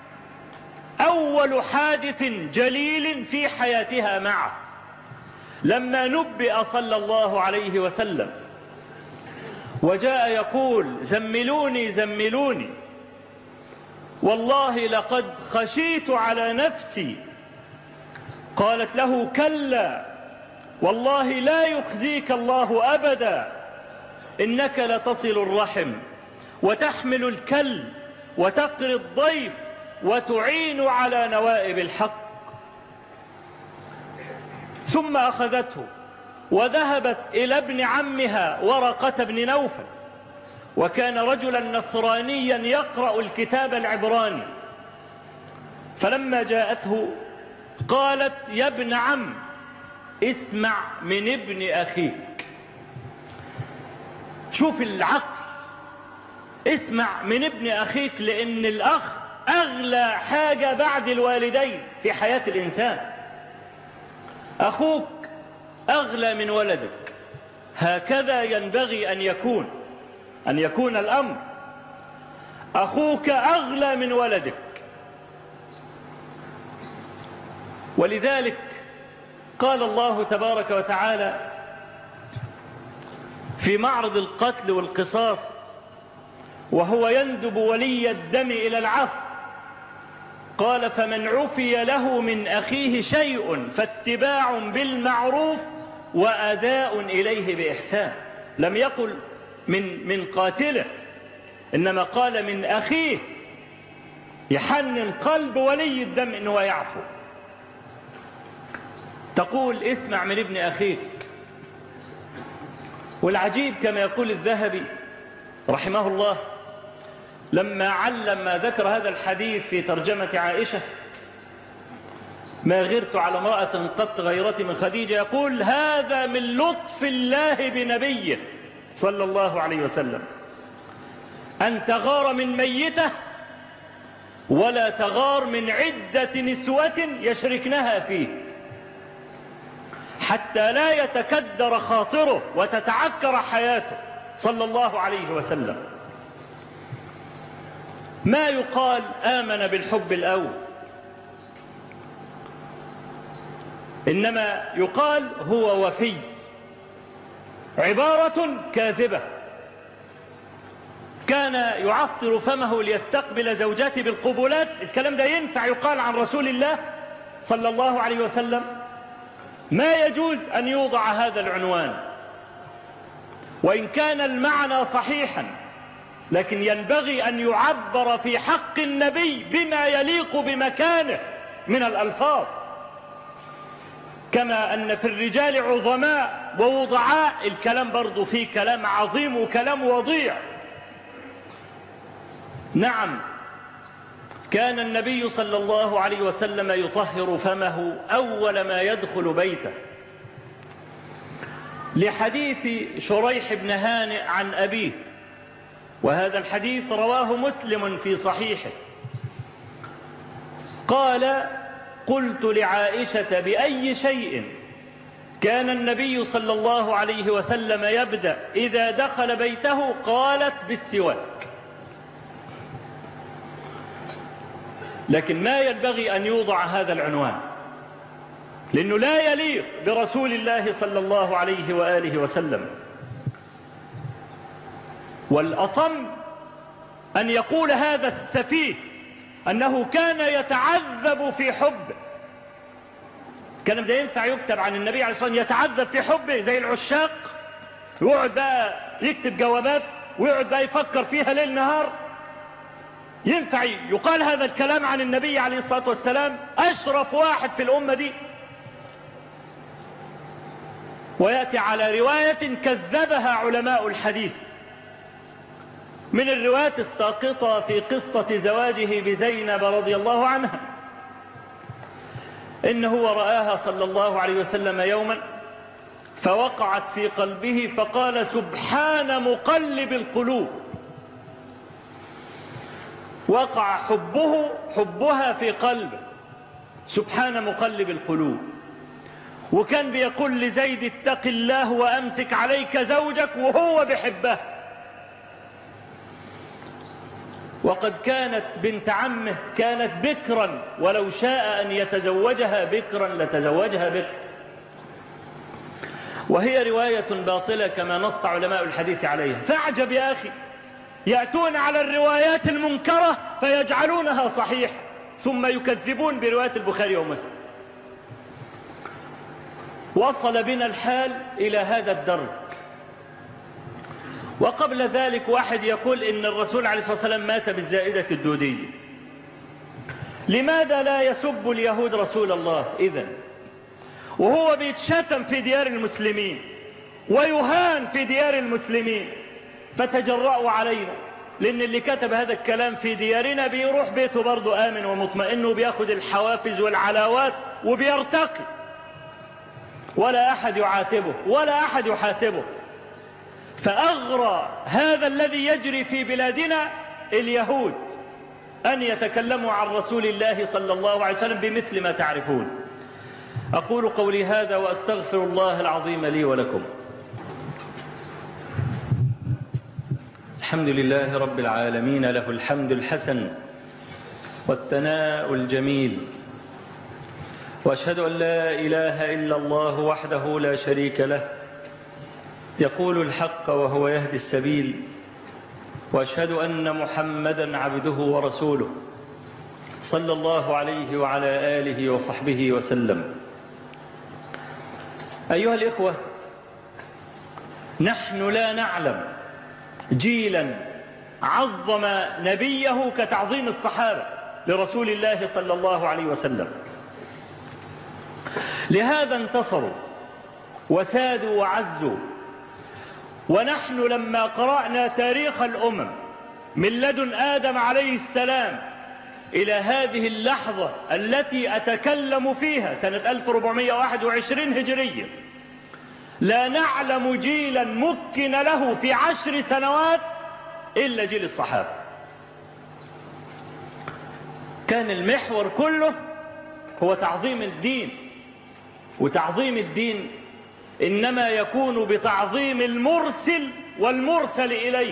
أول حادث جليل في حياتها معه لما نبئ صلى الله عليه وسلم وجاء يقول: زملوني زملوني، والله لقد خشيت على نفسي. قالت له: كلا والله لا يخزيك الله أبدا، إنك لتصل الرحم وتحمل الكل وتقري الضيف وتعين على نوائب الحق. ثم أخذته وذهبت إلى ابن عمها ورقة بن نوفل، وكان رجلا نصرانيا يقرأ الكتاب العبراني. فلما جاءته قالت: يا ابن عم اسمع من ابن أخيك. شوف العقل، اسمع من ابن أخيك، لأن الأخ أغلى حاجة بعد الوالدين في حياة الإنسان. أخوك أغلى من ولدك، هكذا ينبغي أن يكون أن يكون الأمر. أخوك أغلى من ولدك. ولذلك قال الله تبارك وتعالى في معرض القتل والقصاص وهو يندب ولي الدم إلى العفو، قال فمن عفي له من أخيه شيء فاتباع بالمعروف وأداء إليه بإحسان. لم يقل من من قاتله، إنما قال من أخيه، يحنن قلب ولي الدم إنه يعفو. تقول اسمع من ابن أخيك. والعجيب كما يقول الذهبي رحمه الله لما علم ما ذكر هذا الحديث في ترجمة عائشة: ما غرت على امرأة قط غيرتي من خديجة، يقول هذا من لطف الله بنبيه صلى الله عليه وسلم، أن تغار من ميته ولا تغار من عدة نسوة يشركنها فيه، حتى لا يتكدر خاطره وتتعكر حياته صلى الله عليه وسلم. ما يقال آمن بالحب الأول، إنما يقال هو وفي، عبارة كاذبة. كان يعطر فمه ليستقبل زوجاته بالقبلات. الكلام ده ينفع يقال عن رسول الله صلى الله عليه وسلم؟ ما يجوز أن يوضع هذا العنوان، وإن كان المعنى صحيحا، لكن ينبغي أن يعبر في حق النبي بما يليق بمكانه من الألفاظ، كما أن في الرجال عظماء ووضعاء، الكلام برضو فيه كلام عظيم وكلام وضيع. نعم، كان النبي صلى الله عليه وسلم يطهر فمه أول ما يدخل بيته، لحديث شريح بن هانئ عن أبيه، وهذا الحديث رواه مسلم في صحيحه. قال: قلت لعائشة بأي شيء كان النبي صلى الله عليه وسلم يبدأ إذا دخل بيته؟ قالت: بالسواك. لكن ما ينبغي أن يوضع هذا العنوان، لأنه لا يليق برسول الله صلى الله عليه وآله وسلم. والأطم أن يقول هذا السفيه أنه كان يتعذب في حبه. كان ده ينفع يكتب عن النبي عليه الصلاة والسلام يتعذب في حبه زي العشاق، ويقعد بقى يكتب جوابات ويقعد بقى يفكر فيها ليل نهار؟ ينفع يقال هذا الكلام عن النبي عليه الصلاة والسلام، أشرف واحد في الأمة دي؟ ويأتي على رواية كذبها علماء الحديث من الروايات الساقطة في قصة زواجه بزينب رضي الله عنها، إنه رآها صلى الله عليه وسلم يوما فوقعت في قلبه فقال: سبحان مقلب القلوب. وقع حبه حبها في قلبه، سبحان مقلب القلوب. وكان بيقول لزيد: اتق الله وأمسك عليك زوجك، وهو بحبها. وقد كانت بنت عمه كانت بكرا، ولو شاء أن يتزوجها بكرا لتزوجها بكرا. وهي رواية باطلة كما نص علماء الحديث عليها. فاعجب يا أخي، يأتون على الروايات المنكرة فيجعلونها صحيحة، ثم يكذبون برواية البخاري ومسلم. وصل بنا الحال إلى هذا الدرج. وقبل ذلك واحد يقول إن الرسول عليه الصلاة والسلام مات بالزائدة الدودية. لماذا لا يسب اليهود رسول الله إذن، وهو بيتشتم في ديار المسلمين ويهان في ديار المسلمين؟ فتجرأوا علينا، لأن اللي كتب هذا الكلام في ديارنا بيروح بيته برضه آمن ومطمئن، وبياخد الحوافز والعلاوات وبيرتقي، ولا أحد يعاتبه ولا أحد يحاسبه. فأغرى هذا الذي يجري في بلادنا اليهود أن يتكلموا عن رسول الله صلى الله عليه وسلم بمثل ما تعرفون. أقول قولي هذا وأستغفر الله العظيم لي ولكم. الحمد لله رب العالمين، له الحمد الحسن والثناء الجميل، وأشهد أن لا إله إلا الله وحده لا شريك له يقول الحق وهو يهدي السبيل، وأشهد أن محمدا عبده ورسوله صلى الله عليه وعلى آله وصحبه وسلم. أيها الإخوة، نحن لا نعلم جيلا عظم نبيه كتعظيم الصحابة لرسول الله صلى الله عليه وسلم، لهذا انتصروا وسادوا وعزوا. ونحن لما قرأنا تاريخ الأمم من لدن آدم عليه السلام إلى هذه اللحظة التي أتكلم فيها سنة ألف وأربعمائة وواحد وعشرين هجرية، لا نعلم جيلا مكن له في عشر سنوات إلا جيل الصحابة. كان المحور كله هو تعظيم الدين، وتعظيم الدين إنما يكون بتعظيم المرسل والمرسل إليه.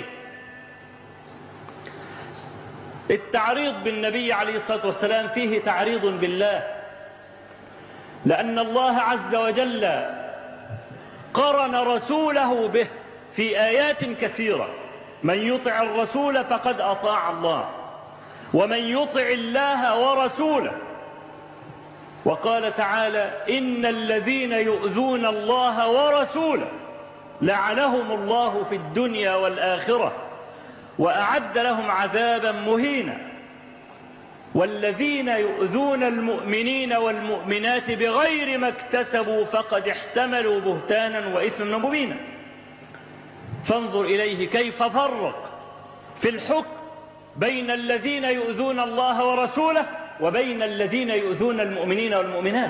التعريض بالنبي عليه الصلاة والسلام فيه تعريض بالله، لأن الله عز وجل قرن رسوله به في آيات كثيرة: من يطع الرسول فقد أطاع الله، ومن يطع الله ورسوله. وقال تعالى: إن الذين يؤذون الله ورسوله لعنهم الله في الدنيا والآخرة وأعد لهم عذابا مهينا. والذين يؤذون المؤمنين والمؤمنات بغير ما اكتسبوا فقد احتملوا بهتانا وإثما مبينا. فانظر إليه كيف فرق في الحكم بين الذين يؤذون الله ورسوله وبين الذين يؤذون المؤمنين والمؤمنات.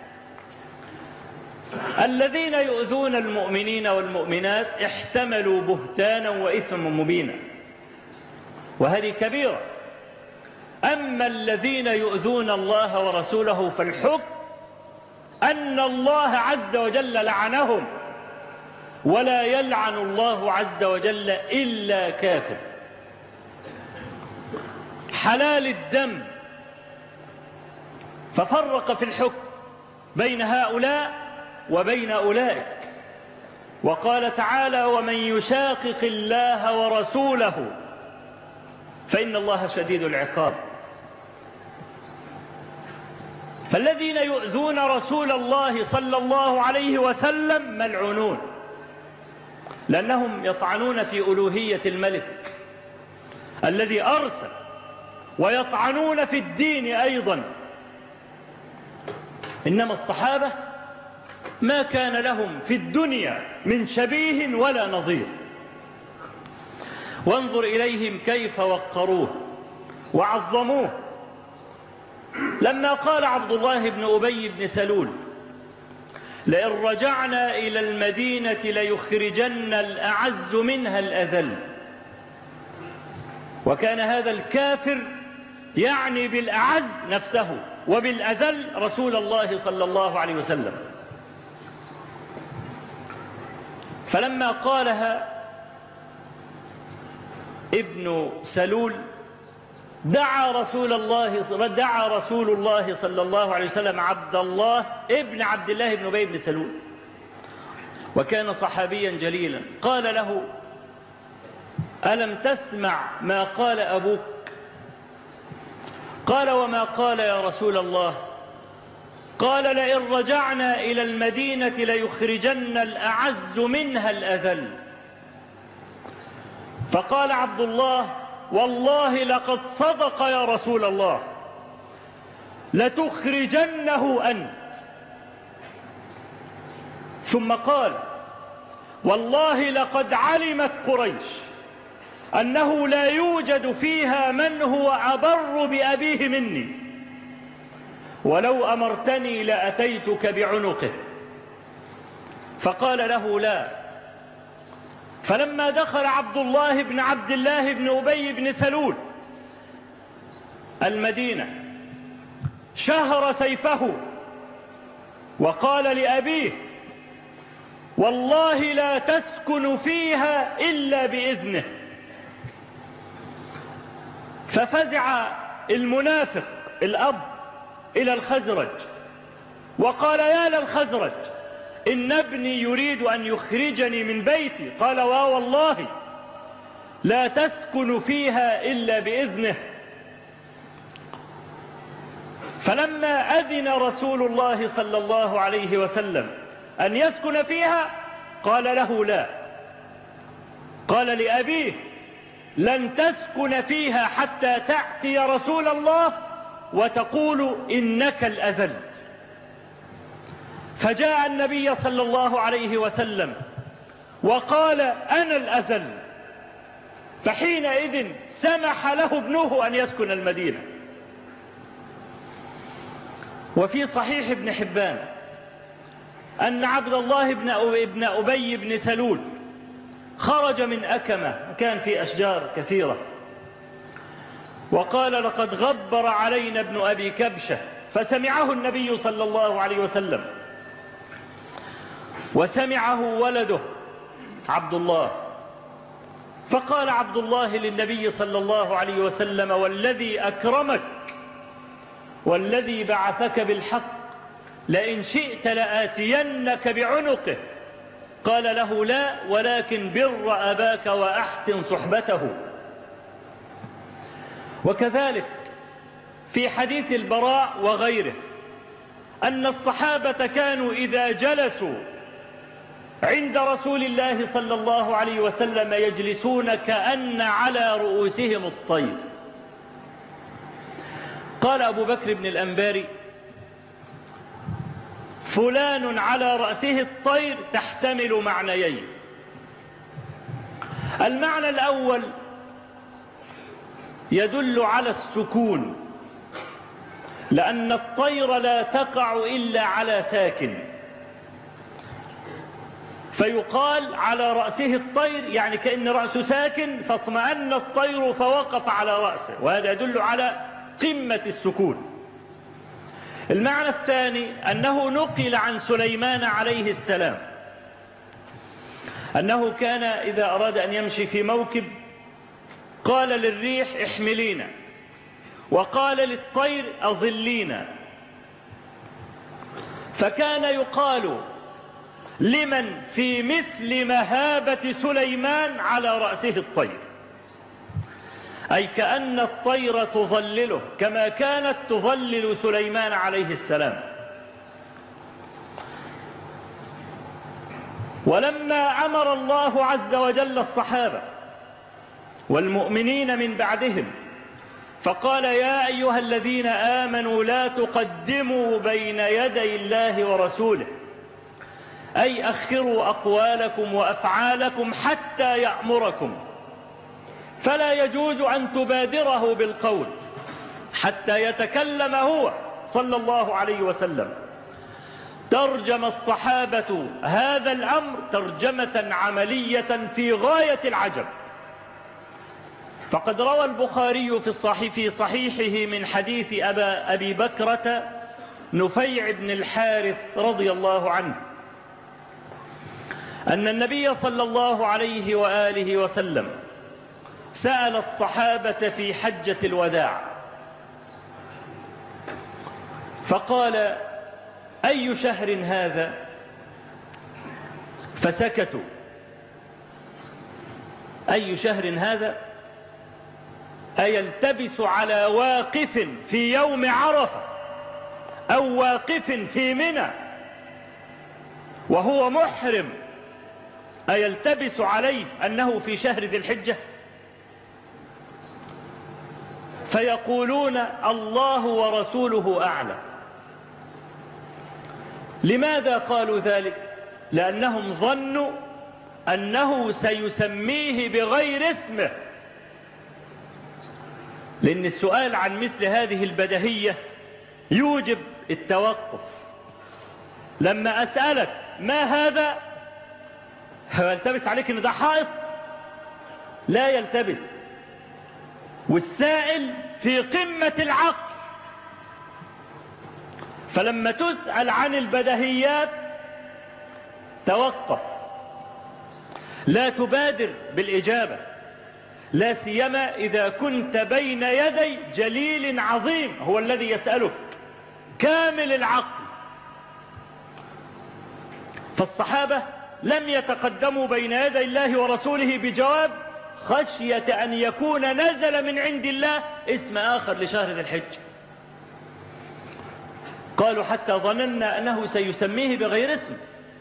الذين يؤذون المؤمنين والمؤمنات احتملوا بهتانا وإثما مبينا، وهذه كبيرة. أما الذين يؤذون الله ورسوله فالحكم أن الله عز وجل لعنهم، ولا يلعن الله عز وجل إلا كافر. حلال الدم، ففرق في الحكم بين هؤلاء وبين أولئك، وقال تعالى: ومن يشاقق الله ورسوله فإن الله شديد العقاب. فالذين يؤذون رسول الله صلى الله عليه وسلم ملعونون، لأنهم يطعنون في ألوهية الملك الذي أرسل، ويطعنون في الدين أيضا. إنما الصحابة ما كان لهم في الدنيا من شبيه ولا نظير. وانظر إليهم كيف وقروه وعظموه. لما قال عبد الله بن أبي بن سلول: لئن رجعنا إلى المدينة ليخرجن الأعز منها الأذل. وكان هذا الكافر يعني بالأعز نفسه وبالأذل رسول الله صلى الله عليه وسلم. فلما قالها ابن سلول دعا رسول الله دعا رسول الله صلى الله عليه وسلم عبد الله ابن عبد الله بن أبي بن سلول، وكان صحابيا جليلا. قال له: ألم تسمع ما قال أبوك؟ قال: وما قال يا رسول الله؟ قال: لئن رجعنا إلى المدينة ليخرجن الأعز منها الأذل. فقال عبد الله: والله لقد صدق يا رسول الله، لتخرجنه أنت. ثم قال: والله لقد علمت قريش أنه لا يوجد فيها من هو أبر بأبيه مني، ولو أمرتني لأتيتك بعنقه. فقال له: لا. فلما دخل عبد الله بن عبد الله بن أبي بن سلول المدينة شهر سيفه وقال لأبيه: والله لا تسكن فيها إلا بإذنه، ففزع المنافق الأب إلى الخزرج وقال: يا للخزرج، إن ابني يريد أن يخرجني من بيتي. قال: والله لا تسكن فيها إلا بإذنه. فلما أذن رسول الله صلى الله عليه وسلم أن يسكن فيها قال له: لا. قال لأبيه: لن تسكن فيها حتى تأتي رسول الله وتقول إنك الأذل. فجاء النبي صلى الله عليه وسلم وقال: أنا الأذل. فحينئذ سمح له ابنه أن يسكن المدينة. وفي صحيح ابن حبان أن عبد الله بن ابن أبي بن سلول خرج من أكمة، كان في أشجار كثيرة، وقال: لقد غبر علينا ابن أبي كبشة. فسمعه النبي صلى الله عليه وسلم وسمعه ولده عبد الله. فقال عبد الله للنبي صلى الله عليه وسلم: والذي أكرمك والذي بعثك بالحق لئن شئت لآتينك بعنقه. قال له: لا، ولكن بر أباك وأحسن صحبته. وكذلك في حديث البراء وغيره أن الصحابة كانوا إذا جلسوا عند رسول الله صلى الله عليه وسلم يجلسون كأن على رؤوسهم الطير. قال أبو بكر بن الأنباري: فلان على رأسه الطير تحتمل معنيين. المعنى الأول يدل على السكون، لأن الطير لا تقع إلا على ساكن، فيقال على رأسه الطير يعني كأن رأسه ساكن فاطمأن الطير فوقف على رأسه، وهذا يدل على قمة السكون. المعنى الثاني أنه نقل عن سليمان عليه السلام أنه كان إذا أراد أن يمشي في موكب قال للريح: احملينا، وقال للطير: أظلينا. فكان يقال لمن في مثل مهابة سليمان على رأسه الطير، أي كأن الطير تظلله كما كانت تظلل سليمان عليه السلام. ولما أمر الله عز وجل الصحابة والمؤمنين من بعدهم فقال: يا أيها الذين آمنوا لا تقدموا بين يدي الله ورسوله، أي أخروا أقوالكم وأفعالكم حتى يأمركم، فلا يجوز أن تبادره بالقول حتى يتكلم هو صلى الله عليه وسلم. ترجم الصحابة هذا الأمر ترجمة عملية في غاية العجب. فقد روى البخاري في الصحيح في صحيحه من حديث أبا أبي بكرة نفيع بن الحارث رضي الله عنه أن النبي صلى الله عليه وآله وسلم سأل الصحابة في حجة الوداع فقال: أي شهر هذا؟ فسكتوا. أي شهر هذا؟ أيلتبس على واقف في يوم عرفة أو واقف في منى وهو محرم، أيلتبس عليه أنه في شهر ذي الحجة؟ فيقولون: الله ورسوله أعلم. لماذا قالوا ذلك؟ لأنهم ظنوا أنه سيسميه بغير اسمه، لأن السؤال عن مثل هذه البدهية يوجب التوقف. لما أسألك ما هذا يلتبس عليك أن ده حائط؟ لا يلتبس. والسائل في قمة العقل، فلما تسأل عن البدهيات توقف، لا تبادر بالإجابة، لا سيما إذا كنت بين يدي جليل عظيم هو الذي يسألك كامل العقل. فالصحابة لم يتقدموا بين يدي الله ورسوله بجواب خشية أن يكون نزل من عند الله اسم آخر لشهر ذي الحجة. قالوا حتى ظننا أنه سيسميه بغير اسم.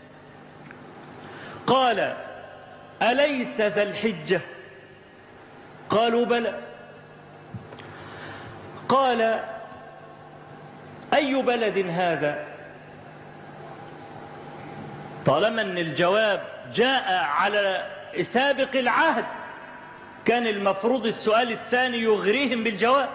قال أليس ذا الحجة؟ قالوا بلى. قال أي بلد هذا؟ طالما أن الجواب جاء على سابق العهد كان المفروض السؤال الثاني يغريهم بالجواب.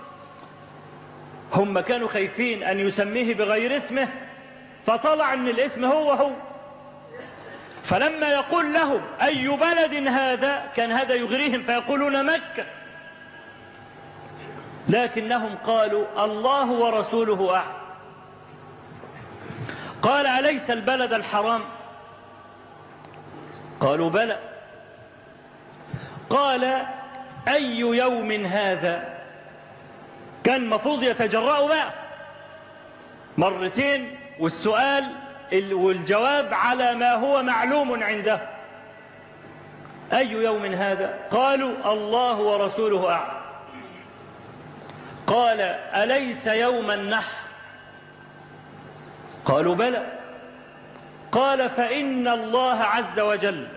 هم كانوا خايفين أن يسميه بغير اسمه فطلع أن الاسم هو هو. فلما يقول لهم أي بلد هذا كان هذا يغريهم فيقولون مكة. لكنهم قالوا الله ورسوله أعلم. قال أليس البلد الحرام؟ قالوا بلى. قال أي يوم هذا؟ كان مفروض يتجرأوا بقى مرتين والسؤال والجواب على ما هو معلوم عنده. أي يوم هذا؟ قالوا الله ورسوله أعلم. قال أليس يوم النحر؟ قالوا بلى. قال فإن الله عز وجل.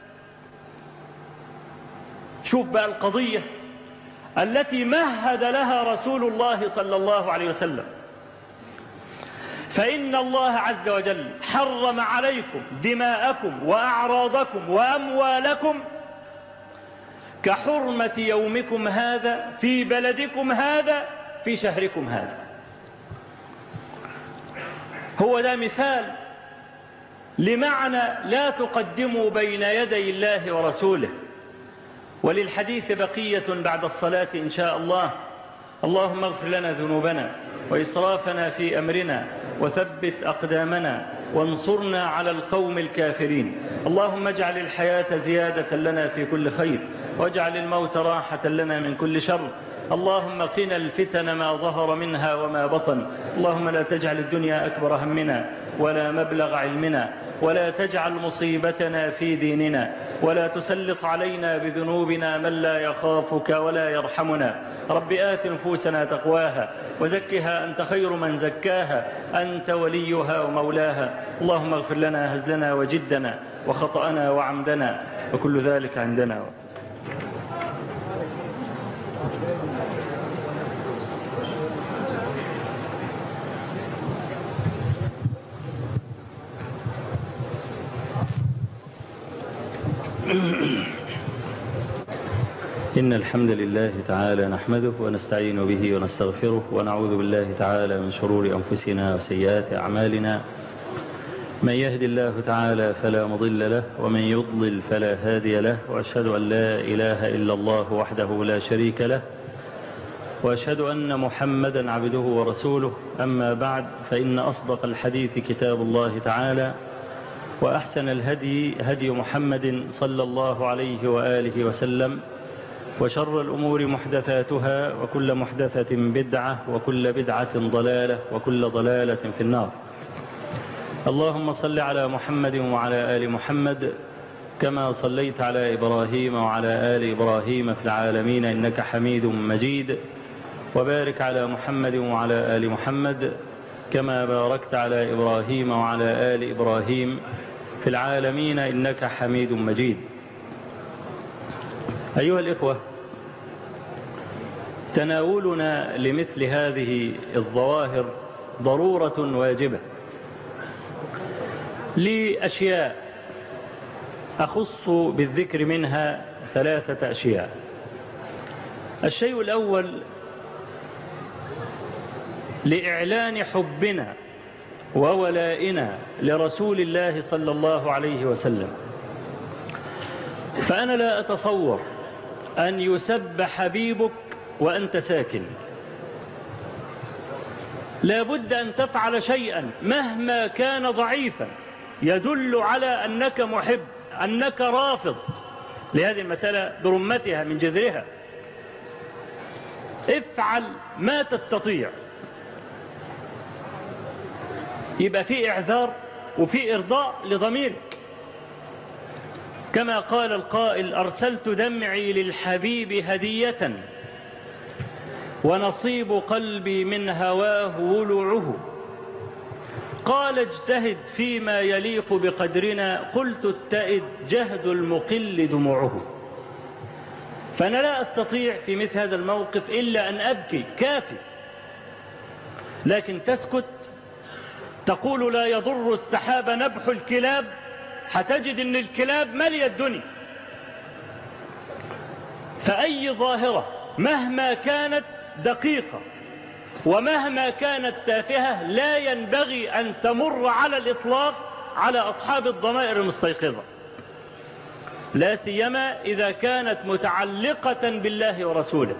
شوف بقى القضية التي مهد لها رسول الله صلى الله عليه وسلم. فإن الله عز وجل حرم عليكم دماءكم وأعراضكم وأموالكم كحرمة يومكم هذا في بلدكم هذا في شهركم هذا. هو ده مثال لمعنى لا تقدموا بين يدي الله ورسوله. وللحديث بقية بعد الصلاة إن شاء الله. اللهم اغفر لنا ذنوبنا وإسرافنا في أمرنا وثبت أقدامنا وانصرنا على القوم الكافرين. اللهم اجعل الحياة زيادة لنا في كل خير واجعل الموت راحة لنا من كل شر. اللهم قنا الفتن ما ظهر منها وما بطن. اللهم لا تجعل الدنيا أكبر همنا ولا مبلغ علمنا ولا تجعل مصيبتنا في ديننا ولا تسلط علينا بذنوبنا من لا يخافك ولا يرحمنا. رب آت نفوسنا تقواها وزكها أنت خير من زكاها أنت وليها ومولاها. اللهم اغفر لنا هزلنا وجدنا وخطأنا وعمدنا وكل ذلك عندنا. إن الحمد لله تعالى نحمده ونستعين به ونستغفره ونعوذ بالله تعالى من شرور أنفسنا وسيئات أعمالنا. من يهد الله تعالى فلا مضل له ومن يضلل فلا هادي له. وأشهد أن لا إله إلا الله وحده لا شريك له وأشهد أن محمدا عبده ورسوله. أما بعد فإن أصدق الحديث كتاب الله تعالى وأحسن الهدي هدي محمد صلى الله عليه وآله وسلم وشر الأمور محدثاتها وكل محدثة بدعة وكل بدعة ضلالة وكل ضلالة في النار. اللهم صل على محمد وعلى آل محمد كما صليت على إبراهيم وعلى آل إبراهيم في العالمين إنك حميد مجيد. وبارك على محمد وعلى آل محمد كما باركت على إبراهيم وعلى آل إبراهيم في العالمين إنك حميد مجيد. أيها الإخوة، تناولنا لمثل هذه الظواهر ضرورة واجبة لأشياء أخص بالذكر منها ثلاثة أشياء. الشيء الأول لإعلان حبنا وولائنا لرسول الله صلى الله عليه وسلم. فأنا لا أتصور أن يسب حبيبك وأنت ساكن. لا بد أن تفعل شيئا مهما كان ضعيفا يدل على أنك محب، أنك رافض لهذه المسألة برمتها من جذرها. افعل ما تستطيع، يبقى في اعذار وفي ارضاء لضميرك. كما قال القائل: أرسلت دمعي للحبيب هدية ونصيب قلبي من هواه ولعه. قال: اجتهد فيما يليق بقدرنا، قلت اتئد جهد المقل دموعه. فأنا لا أستطيع في مثل هذا الموقف إلا أن أبكي، كافي. لكن تسكت، تقول لا يضر السحاب نبح الكلاب، هتجد أن الكلاب ملي الدنيا. فأي ظاهرة مهما كانت دقيقة ومهما كانت تافهة لا ينبغي أن تمر على الإطلاق على أصحاب الضمائر المستيقظة، لا سيما إذا كانت متعلقة بالله ورسوله.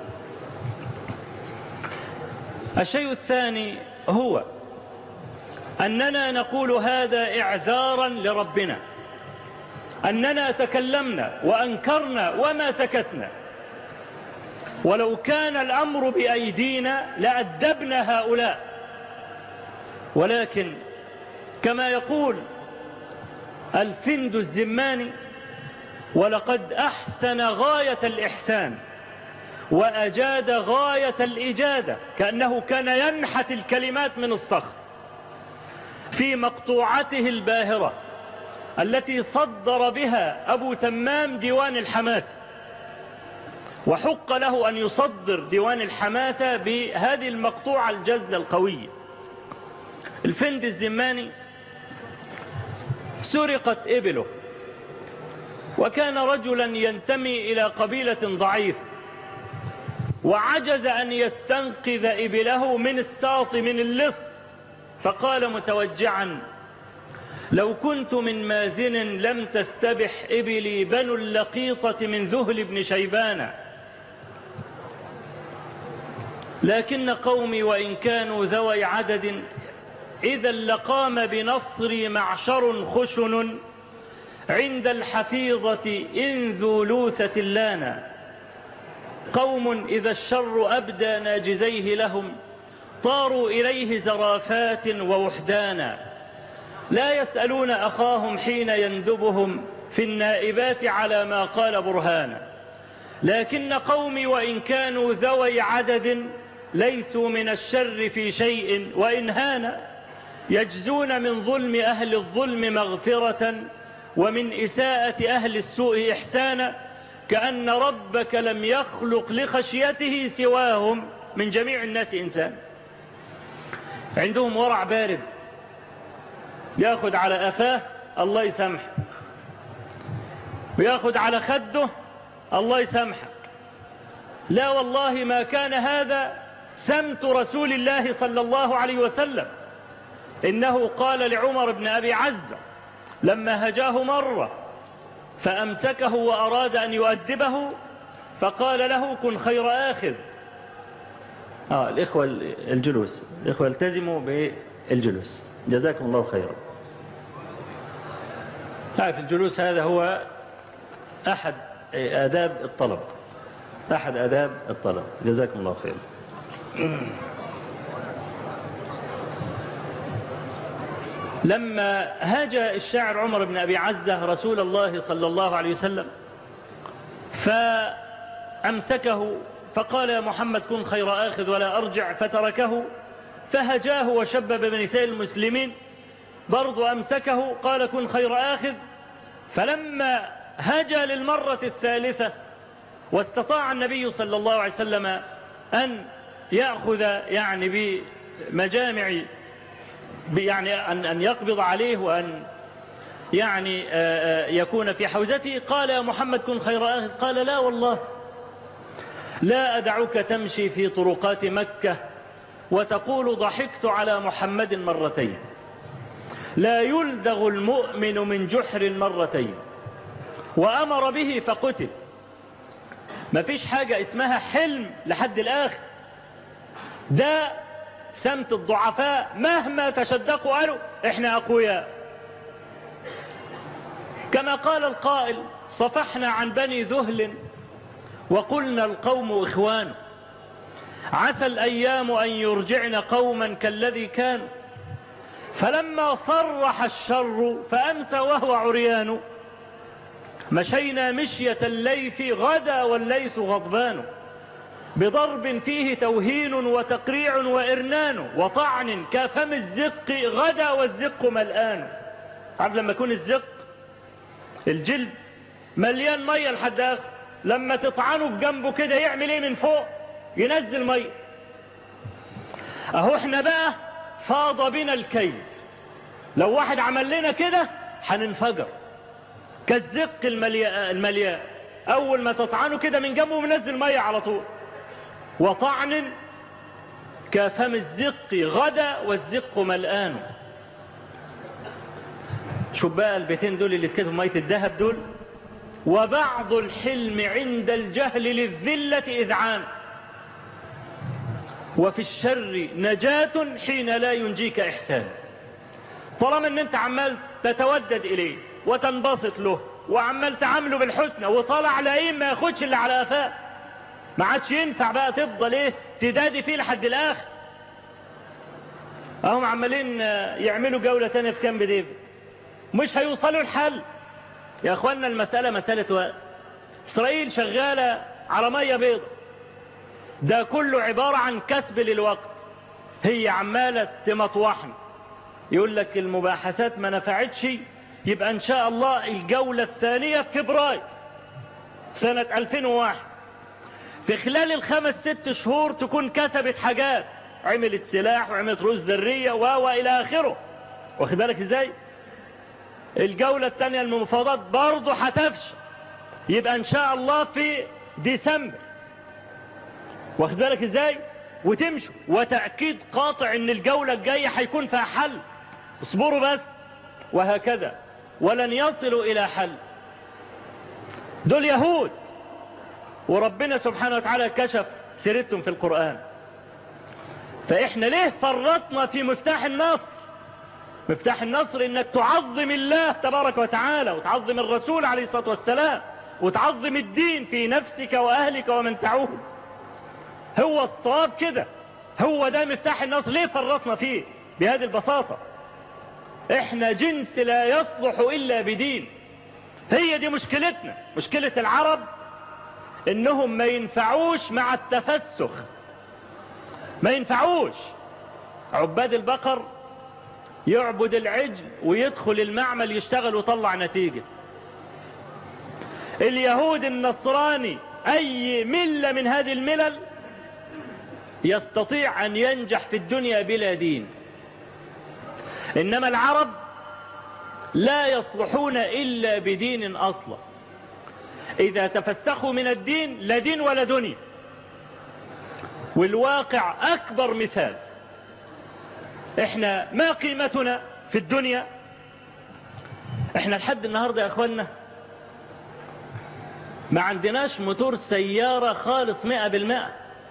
الشيء الثاني هو أننا نقول هذا إعذارا لربنا، أننا تكلمنا وأنكرنا وما سكتنا، ولو كان الأمر بأيدينا لأدبنا هؤلاء. ولكن كما يقول الفند الزماني: ولقد أحسن غاية الإحسان وأجاد غاية الإجادة، كأنه كان ينحت الكلمات من الصخر في مقطوعته الباهرة التي صدر بها أبو تمام ديوان الحماسة، وحق له أن يصدر ديوان الحماسة بهذه المقطوعة الجزة القوية. الفند الزماني سرقت إبله، وكان رجلا ينتمي إلى قبيلة ضعيف، وعجز أن يستنقذ إبله من الساط من اللص، فقال متوجعا: لو كنت من مازن لم تستبح إبلي بنو اللقيطة من ذهل بن شيبان، لكن قومي وإن كانوا ذوي عدد إذا لقام بنصري معشر خشن عند الحفيظة إن ذو لوثة لانا. قوم إذا الشر أبدى ناجزيه لهم طاروا إليه زرافات ووحدانا، لا يسألون أخاهم حين يندبهم في النائبات على ما قال برهانا. لكن قومي وإن كانوا ذوي عدد ليسوا من الشر في شيء وإن هانا، يجزون من ظلم أهل الظلم مغفرة ومن إساءة أهل السوء إحسانا، كأن ربك لم يخلق لخشيته سواهم من جميع الناس إنسان. عندهم ورع بارد، ياخد على أفاه الله يسامحه، وياخد على خده الله يسامحك. لا والله ما كان هذا سمت رسول الله صلى الله عليه وسلم. إنه قال لعمر بن أبي عزة لما هجاه مرة فأمسكه وأراد أن يؤدبه، فقال له: كن خير آخذ. آه الإخوة الجلوس، الإخوة التزموا بالجلوس، جزاكم الله خيرا. تعرف الجلوس هذا هو أحد آداب الطلب، أحد آداب الطلب، جزاكم الله خيرا. لما هاجى الشاعر عمر بن أبي عزة رسول الله صلى الله عليه وسلم فأمسكه فقال: يا محمد كن خير آخذ ولا أرجع، فتركه فهجاه وشبب بنساء المسلمين، برضو أمسكه قال: كن خير آخذ. فلما هجى للمرة الثالثة واستطاع النبي صلى الله عليه وسلم أن يأخذ يعني بمجامع يعني أن يقبض عليه وأن يعني يكون في حوزته، قال: يا محمد كن خير آخذ. قال: لا والله لا أدعك تمشي في طرقات مكة وتقول ضحكت على محمد مرتين، لا يلدغ المؤمن من جحر مرتين. وأمر به فقتل. ما فيش حاجة اسمها حلم لحد الآخر، ده سمت الضعفاء مهما تشدقوا قالوا احنا أقوياء. كما قال القائل: صفحنا عن بني ذهل وقلنا القوم إخوان، عسى الأيام أن يرجعن قوما كالذي كان، فلما صرح الشر فأمسى وهو عريان، مشينا مشية الليث غدا والليث غضبان، بضرب فيه توهين وتقريع وإرنان، وطعن كفم الزق غدا والزق ملآن. عارف لما يكون الزق الجلد مليان مية لحد آخر، لما تطعنه في جنبه كده يعمل ايه من فوق؟ ينزل مية. اهو احنا بقى فاض بنا الكيل، لو واحد عمل لنا كده هننفجر كالزق المليان، اول ما تطعنه كده من جنبه منزل مية على طول. وطعن كفم الزق غدا والزق ملآن. شوف بقى البيتين دول اللي اتكتبوا مية الذهب دول. وبعض الحلم عند الجهل للذلة إذعان، وفي الشر نجاة حين لا ينجيك إحسان. طالما ان انت عمال تتودد إليه وتنبسط له وعمال تعامله بالحسنى وطالع لاقيه ما ياخدش اللي على قفاه، ما عادش ينفع بقى تفضل ايه تدادي فيه لحد الآخر. اهم عمالين يعملوا جولة تانية في كامب ديفيد، مش هيوصلوا الحل يا اخوانا. المسألة مسألة وقت. اسرائيل شغالة على مية بيضة، ده كله عبارة عن كسب للوقت. هي عمالة تمطوحن، يقول لك المباحثات ما نفعتش، يبقى ان شاء الله الجولة الثانية في فبراير سنة ألفين وواحد، في خلال الخمس ست شهور تكون كسبت حاجات، عملت سلاح وعملت رؤوس ذرية و الى اخره. واخد بالك ازاي؟ الجولة الثانية المفاوضات برضه هتفشل، يبقى ان شاء الله في ديسمبر. واخد بالك ازاي؟ وتمشوا، وتأكيد قاطع ان الجولة الجاية هيكون فيها حل، اصبروا بس، وهكذا، ولن يصلوا الى حل. دول يهود، وربنا سبحانه وتعالى كشف سيرتهم في القرآن. فاحنا ليه فرطنا في مفتاح النصر؟ مفتاح النصر انك تعظم الله تبارك وتعالى، وتعظم الرسول عليه الصلاة والسلام، وتعظم الدين في نفسك واهلك ومن تعود. هو الصواب كده، هو ده مفتاح النصر. ليه فرطنا فيه بهذه البساطة؟ احنا جنس لا يصلح الا بدين. هي دي مشكلتنا. مشكلة العرب انهم ما ينفعوش مع التفسخ، ما ينفعوش. عباد البقر يعبد العجل ويدخل المعمل يشتغل ويطلع نتيجة. اليهود النصراني اي ملة من هذه الملل يستطيع ان ينجح في الدنيا بلا دين. انما العرب لا يصلحون الا بدين اصلا. اذا تفسخوا من الدين لا دين ولا دنيا. والواقع اكبر مثال. احنا ما قيمتنا في الدنيا؟ احنا لحد النهاردة يا اخوانا ما عندناش موتور سيارة خالص مئة بالمئة،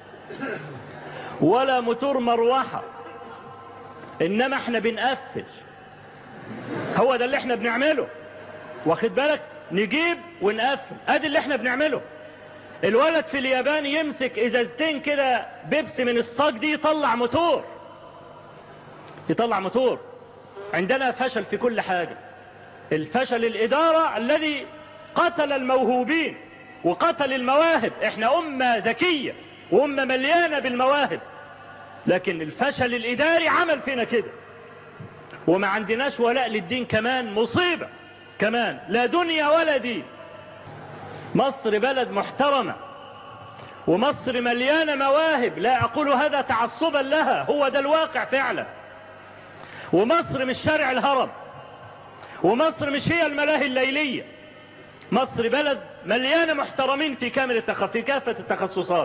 ولا موتور مروحة، انما احنا بنقفل. هو ده اللي احنا بنعمله. واخد بالك؟ نجيب ونقفل، ادي اللي احنا بنعمله. الولد في اليابان يمسك ازازتين كده بيبسي من الصاج دي يطلع موتور، يطلع موتور. عندنا فشل في كل حاجة. الفشل الإدارة الذي قتل الموهوبين وقتل المواهب. احنا أمة ذكية وأمة مليانة بالمواهب، لكن الفشل الإداري عمل فينا كده. وما عندناش ولاء للدين كمان، مصيبة كمان، لا دنيا ولا دين. مصر بلد محترمة، ومصر مليانة مواهب، لا أقول هذا تعصبا لها، هو ده الواقع فعلا. ومصر مش شارع الهرم، ومصر مش هي الملاهي الليلية. مصر بلد مليانة محترمين في كامل التخ... في كافة التخصصات.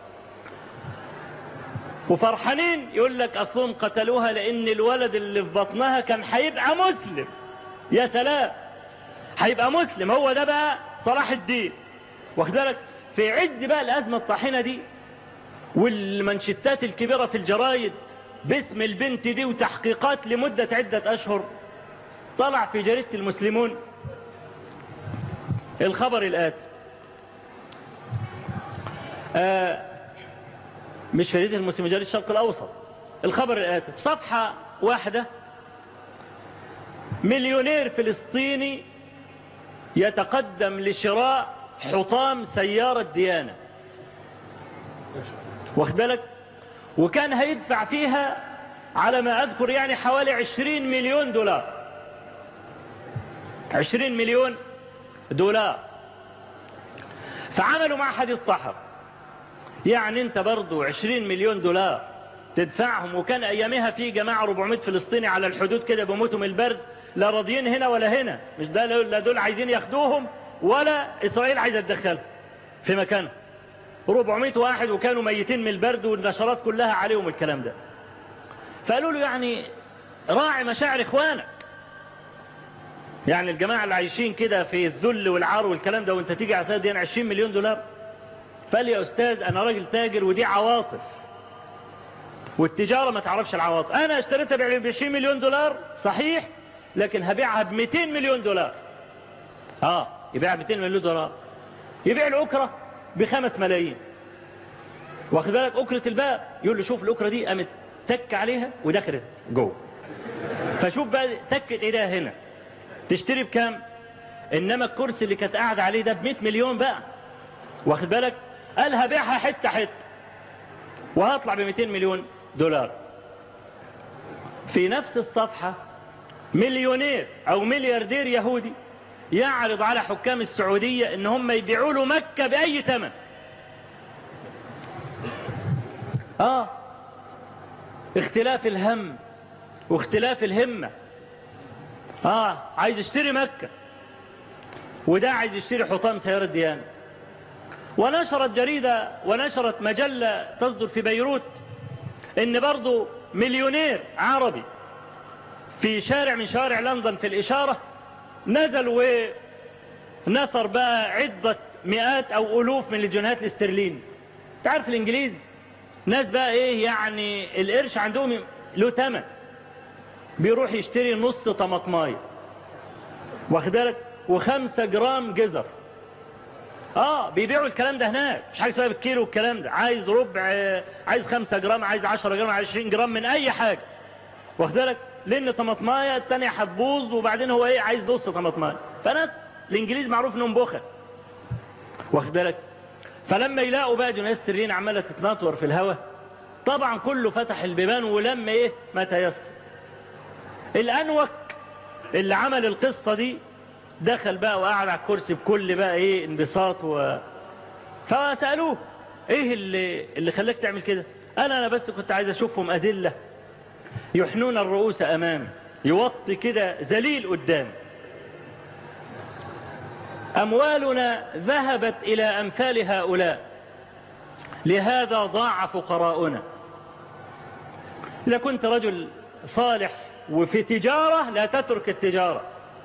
وفرحانين يقول لك أصلهم قتلوها لأن الولد اللي في بطنها كان هيبقى مسلم. يا سلام، هيبقى مسلم. هو ده بقى صلاح الدين. واخد بالك؟ في عز بقى الأزمة الطاحنة دي والمنشتات الكبيرة في الجرايد باسم البنت دي وتحقيقات لمدة عدة أشهر، طلع في جريدة المسلمون الخبر الآتي. آه مش فريد المسلم جاري الشرق الأوسط. الخبر الآتي: صفحة واحدة، مليونير فلسطيني يتقدم لشراء حطام سيارة ديانة، واخد بالك، وكان هيدفع فيها على ما أذكر يعني حوالي عشرين مليون دولار. عشرين مليون دولار. فعملوا مع حديث صحر، يعني انت برضو عشرين مليون دولار تدفعهم، وكان ايامها في جماعة أربعمائة فلسطيني على الحدود كده بيموتوا من البرد، لا راضيين هنا ولا هنا، مش ده لا دول عايزين ياخدوهم ولا اسرائيل عايزة تدخلهم في مكانه. أربعمائة واحد وكانوا ميتين من البرد والنشرات كلها عليهم الكلام ده. فقالوا له يعني راعي مشاعر اخوانك، يعني الجماعة اللي عايشين كده في الذل والعار والكلام ده، وانت تيجي على سيد ديان عشرين مليون دولار. فقال لي يا أستاذ أنا راجل تاجر ودي عواطف، والتجارة ما تعرفش العواطف. أنا اشتريتها ب عشرين مليون دولار صحيح، لكن هبيعها ب مئتين مليون دولار. آه يبيعها ب مئتين مليون دولار، يبيع الأكرة بخمس ملايين، واخد بالك، أكرة الباب. يقول له شوف الأكرة دي، قامت تك عليها ودخلت جوه. فشوف بقى تكت إيديها هنا تشتري بكام؟ إنما الكرسي اللي كانت قاعد عليه ده ب مئة مليون بقى، واخد بالك. قال هبيعها حتة حتة وهطلع ب مئتين مليون دولار. في نفس الصفحة مليونير أو ملياردير يهودي يعرض على حكام السعودية إن هم يبيعوا له مكة بأي ثمن. آه اختلاف الهم واختلاف الهمة. آه عايز يشتري مكة، وده عايز يشتري حطام سيارة ديانة. ونشرت جريدة ونشرت مجلة تصدر في بيروت ان برضو مليونير عربي في شارع من شوارع لندن في الإشارة نزل ونثر بقى عدة مئات او ألوف من الجنيهات الاسترليني. تعرف الانجليز ناس بقى ايه يعني القرش عندهم له ثمن، بيروح يشتري نص طماطمايه، واخد بالك، وخمسة جرام جزر. اه بيبيعوا الكلام ده هناك، مش حاجه اسمها بالكيلو الكلام ده، عايز ربع، عايز خمسة جرام، عايز عشرة جرام، عايز عشرين جرام من اي حاجه، واخد بالك، لان طماطمايه الثانيه هتبوظ، وبعدين هو ايه عايز نص طماطمايه. فناس الانجليز معروف انهم بخل، واخد بالك. فلما يلاقوا بقى جنيهات استرليني عماله تتنطور في الهواء، طبعا كله فتح البيبان ولم ايه ما تيسر. الانوك اللي عمل القصه دي دخل بقى وقعد على الكرسي بكل بقى ايه انبساط و... فسألوه ايه اللي, اللي خلاك تعمل كده؟ انا انا بس كنت عايز اشوفهم أذلة يحنون الرؤوس امامي، يوطي كده ذليل قدام. اموالنا ذهبت الى امثال هؤلاء، لهذا ضاع فقراؤنا. اذا كنت رجل صالح وفي تجارة لا تترك التجارة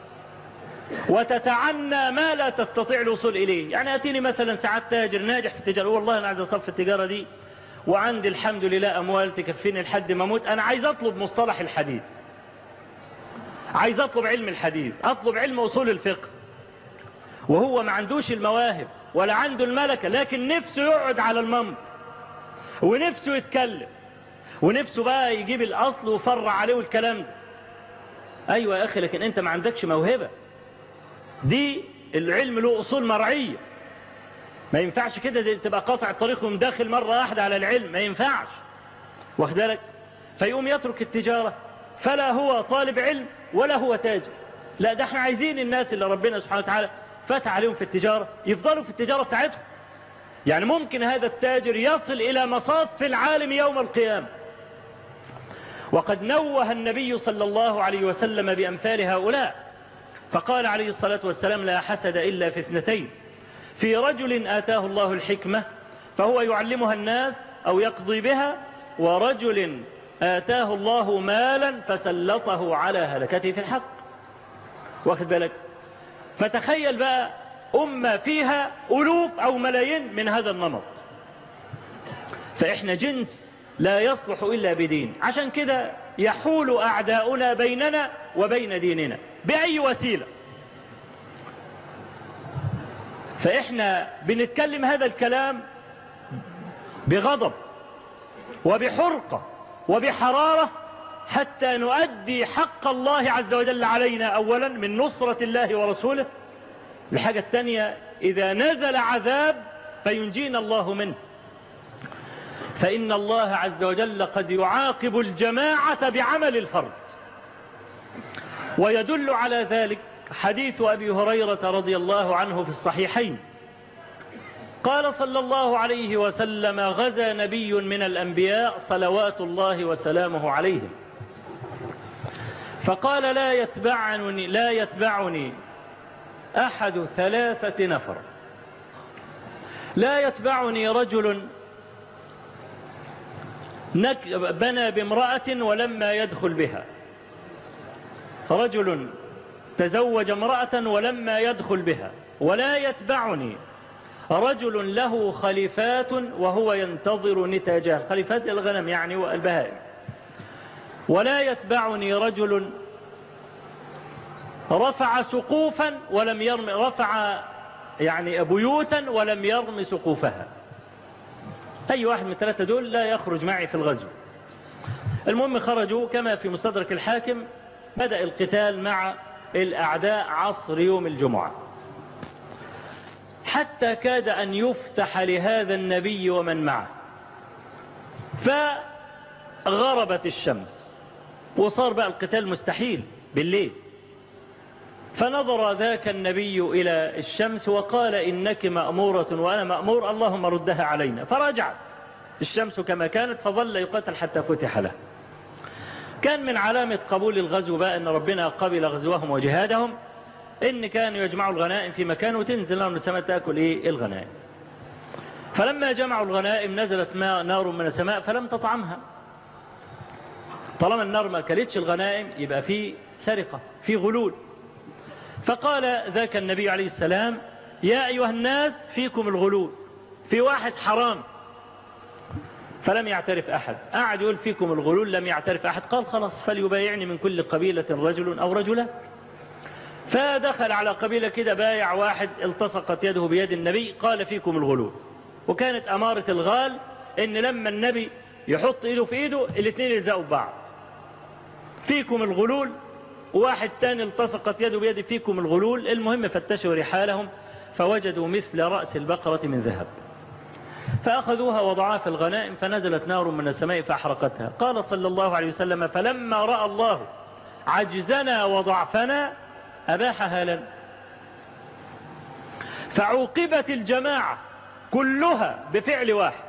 وتتعنى ما لا تستطيع الوصول إليه. يعني أتيني مثلا ساعات تاجر ناجح في التجارة، والله أنا عايز أصل في التجارة دي وعندي الحمد لله أموال تكفيني لحد ما أموت، أنا عايز أطلب مصطلح الحديث، عايز أطلب علم الحديث، أطلب علم أصول الفقه، وهو ما عندوش المواهب ولا عنده الملكة، لكن نفسه يقعد على المنبر ونفسه يتكلم ونفسه بقى يجيب الأصل وفرع عليه والكلام ده. أيوة يا أخي، لكن أنت ما عندكش موهبة. دي العلم له أصول مرعية، ما ينفعش كده تبقى قاطع الطريق ومداخل مرة واحدة على العلم، ما ينفعش، واخد بالك. فيقوم يترك التجارة، فلا هو طالب علم ولا هو تاجر. لا، ده احنا عايزين الناس اللي ربنا سبحانه وتعالى فتح عليهم في التجارة يفضلوا في التجارة بتاعتهم. يعني ممكن هذا التاجر يصل إلى مصاف العالم يوم القيامة. وقد نوه النبي صلى الله عليه وسلم بأمثال هؤلاء، فقال عليه الصلاة والسلام: لا حسد إلا في اثنتين، في رجل آتاه الله الحكمة فهو يعلمها الناس أو يقضي بها، ورجل آتاه الله مالا فسلطه على هلكته في الحق. واخد بالك. فتخيل بقى أمة فيها ألوف أو ملايين من هذا النمط. فإحنا جنس لا يصلح إلا بدين، عشان كده يحول أعداؤنا بيننا وبين ديننا بأي وسيلة. فإحنا بنتكلم هذا الكلام بغضب وبحرقة وبحرارة حتى نؤدي حق الله عز وجل علينا أولا من نصرة الله ورسوله. الحاجة الثانية إذا نزل عذاب فينجينا الله منه، فإن الله عز وجل قد يعاقب الجماعة بعمل الفرد. ويدل على ذلك حديث أبي هريرة رضي الله عنه في الصحيحين، قال صلى الله عليه وسلم: غزا نبي من الأنبياء صلوات الله وسلامه عليهم، فقال: لا يتبعني, لا يتبعني أحد ثلاثة نفر. لا يتبعني رجل بنى بامرأة ولما يدخل بها، رجل تزوج امرأة ولما يدخل بها، ولا يتبعني رجل له خليفات وهو ينتظر نتاجها، خليفات الغنم يعني والبهائم، ولا يتبعني رجل رفع سقوفا ولم يرم رفع يعني بيوتا ولم يرم سقوفها. أي واحد من الثلاثة دول لا يخرج معي في الغزو. المهم خرجوا كما في مستدرك الحاكم، بدأ القتال مع الأعداء عصر يوم الجمعة، حتى كاد أن يفتح لهذا النبي ومن معه، فغربت الشمس وصار بقى القتال مستحيل بالليل. فنظر ذاك النبي إلى الشمس وقال: إنك مأمورة وأنا مأمور، اللهم ردها علينا. فرجعت الشمس كما كانت، فظل يقاتل حتى فتح له. كان من علامة قبول الغزو بقى أن ربنا قبل غزوهم وجهادهم، إن كانوا يجمعوا الغنائم في مكان وتنزل لهم السماء تأكل إيه الغنائم. فلما جمعوا الغنائم نزلت نار من السماء فلم تطعمها. طالما النار ما أكلتش الغنائم يبقى في سرقة، في غلول. فقال ذاك النبي عليه السلام: يا أيها الناس فيكم الغلول، في واحد حرام. فلم يعترف أحد، قاعد يقول فيكم الغلول، لم يعترف أحد. قال: خلاص فليبايعني من كل قبيلة رجل أو رجلا. فدخل على قبيلة كده، بايع واحد، التصقت يده بيد النبي، قال: فيكم الغلول. وكانت أمارة الغال إن لما النبي يحط إيده في إيده الاثنين يلزقوا ببعض. فيكم الغلول، وواحد تاني التصقت يده بيد فيكم الغلول. المهم فتشوا رحالهم فوجدوا مثل رأس البقرة من ذهب، فأخذوها وضعوها في الغنائم، فنزلت نار من السماء فأحرقتها. قال صلى الله عليه وسلم: فلما رأى الله عجزنا وضعفنا أباحها لنا. فعوقبت الجماعة كلها بفعل واحد.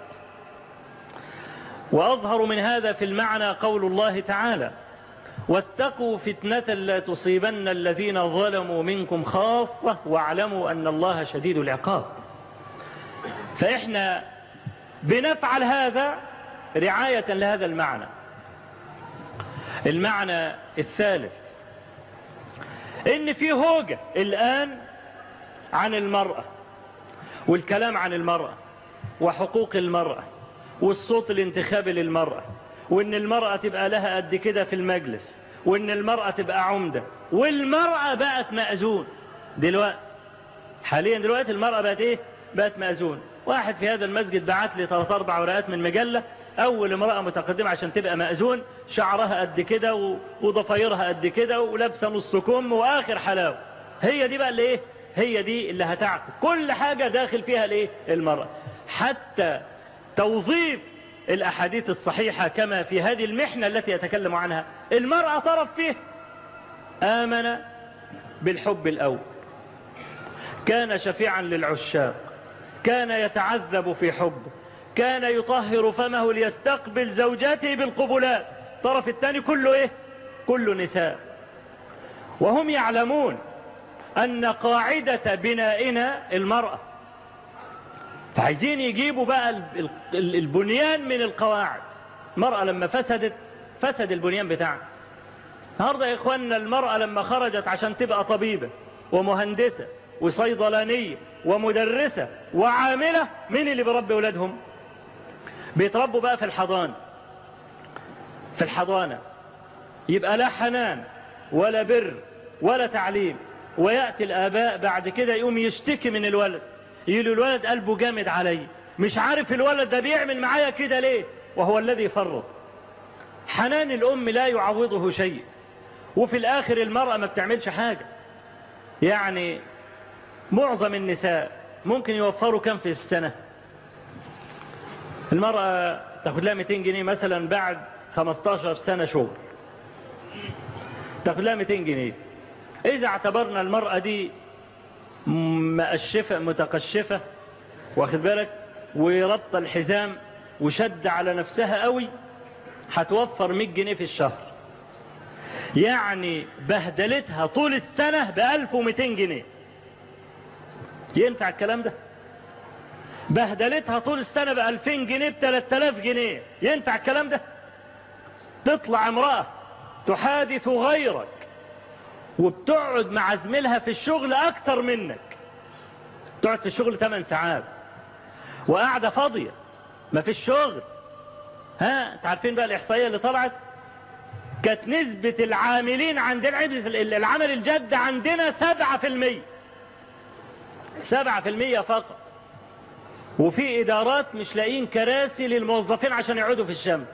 وأظهر من هذا في المعنى قول الله تعالى: واتقوا فتنة لا تصيبن الذين ظلموا منكم خاصة واعلموا أن الله شديد العقاب. فإحنا بنفعل هذا رعاية لهذا المعنى. المعنى الثالث، إن في هوجة الآن عن المرأة، والكلام عن المرأة وحقوق المرأة والصوت الانتخابي للمرأة، وإن المرأة تبقى لها قد كده في المجلس، وإن المرأة تبقى عمدة، والمرأة بقت مأذون. دلوقتي حاليا دلوقتي المرأة بقت إيه؟ بقت مأذون. واحد في هذا المسجد بعت لي ثلاث أربع ورقات من مجلة، أول امرأة متقدمة عشان تبقى مأذون، شعرها قد كده وضفايرها قد كده ولابسة نص كم وآخر حلاوة. هي دي بقى اللي إيه؟ هي دي اللي هتعقد كل حاجة داخل فيها الإيه؟ المرأة. حتى توظيف الأحاديث الصحيحة كما في هذه المحنة التي يتكلم عنها، المرأة طرف فيه. آمن بالحب الأول، كان شفيعا للعشاق، كان يتعذب في حبه، كان يطهر فمه ليستقبل زوجاته بالقبلات. طرف الثاني كله إيه؟ كله نساء. وهم يعلمون أن قاعدة بنائنا المرأة، فعايزين يجيبوا بقى البنيان من القواعد. المرأة لما فسدت فسد البنيان بتاعها. النهارده يا إخواننا المرأة لما خرجت عشان تبقى طبيبة ومهندسة وصيدلانية ومدرسة وعاملة، مين اللي بيربي أولادهم؟ بيتربوا بقى في الحضانة. في الحضانة يبقى لا حنان ولا بر ولا تعليم، ويأتي الآباء بعد كده يقوم يشتكي من الولد، يقول الولد قلبه جامد علي، مش عارف الولد ده بيعمل معايا كده ليه، وهو الذي فرط. حنان الأم لا يعوضه شيء، وفي الآخر المرأة ما بتعملش حاجة. يعني معظم النساء ممكن يوفروا كم في السنة؟ المرأة تاخد لها مئتين جنيه مثلا بعد خمستاشر سنة شغل، تاخد لها مئتين جنيه. إذا اعتبرنا المرأة دي مقشفة متقشفة، واخد بالك، وربط الحزام وشد على نفسها قوي، هتوفر مئة جنيه في الشهر. يعني بهدلتها طول السنة بألف ومئتين جنيه. ينفع الكلام ده؟ بهدلتها طول السنة بألفين جنيه بثلاث آلاف جنيه. ينفع الكلام ده؟ تطلع امرأة تحادث غيرك وبتقعد مع زميلها في الشغل أكتر منك، تقعد في الشغل ثمان ساعات وقاعدة فاضية ما في الشغل. ها تعرفين بقى الإحصائية اللي طلعت؟ كانت نسبة العاملين عندنا، العمل الجد عندنا سبعة في المية، سبعة في المية فقط. وفي إدارات مش لاقين كراسي للموظفين عشان يقعدوا في الشمس،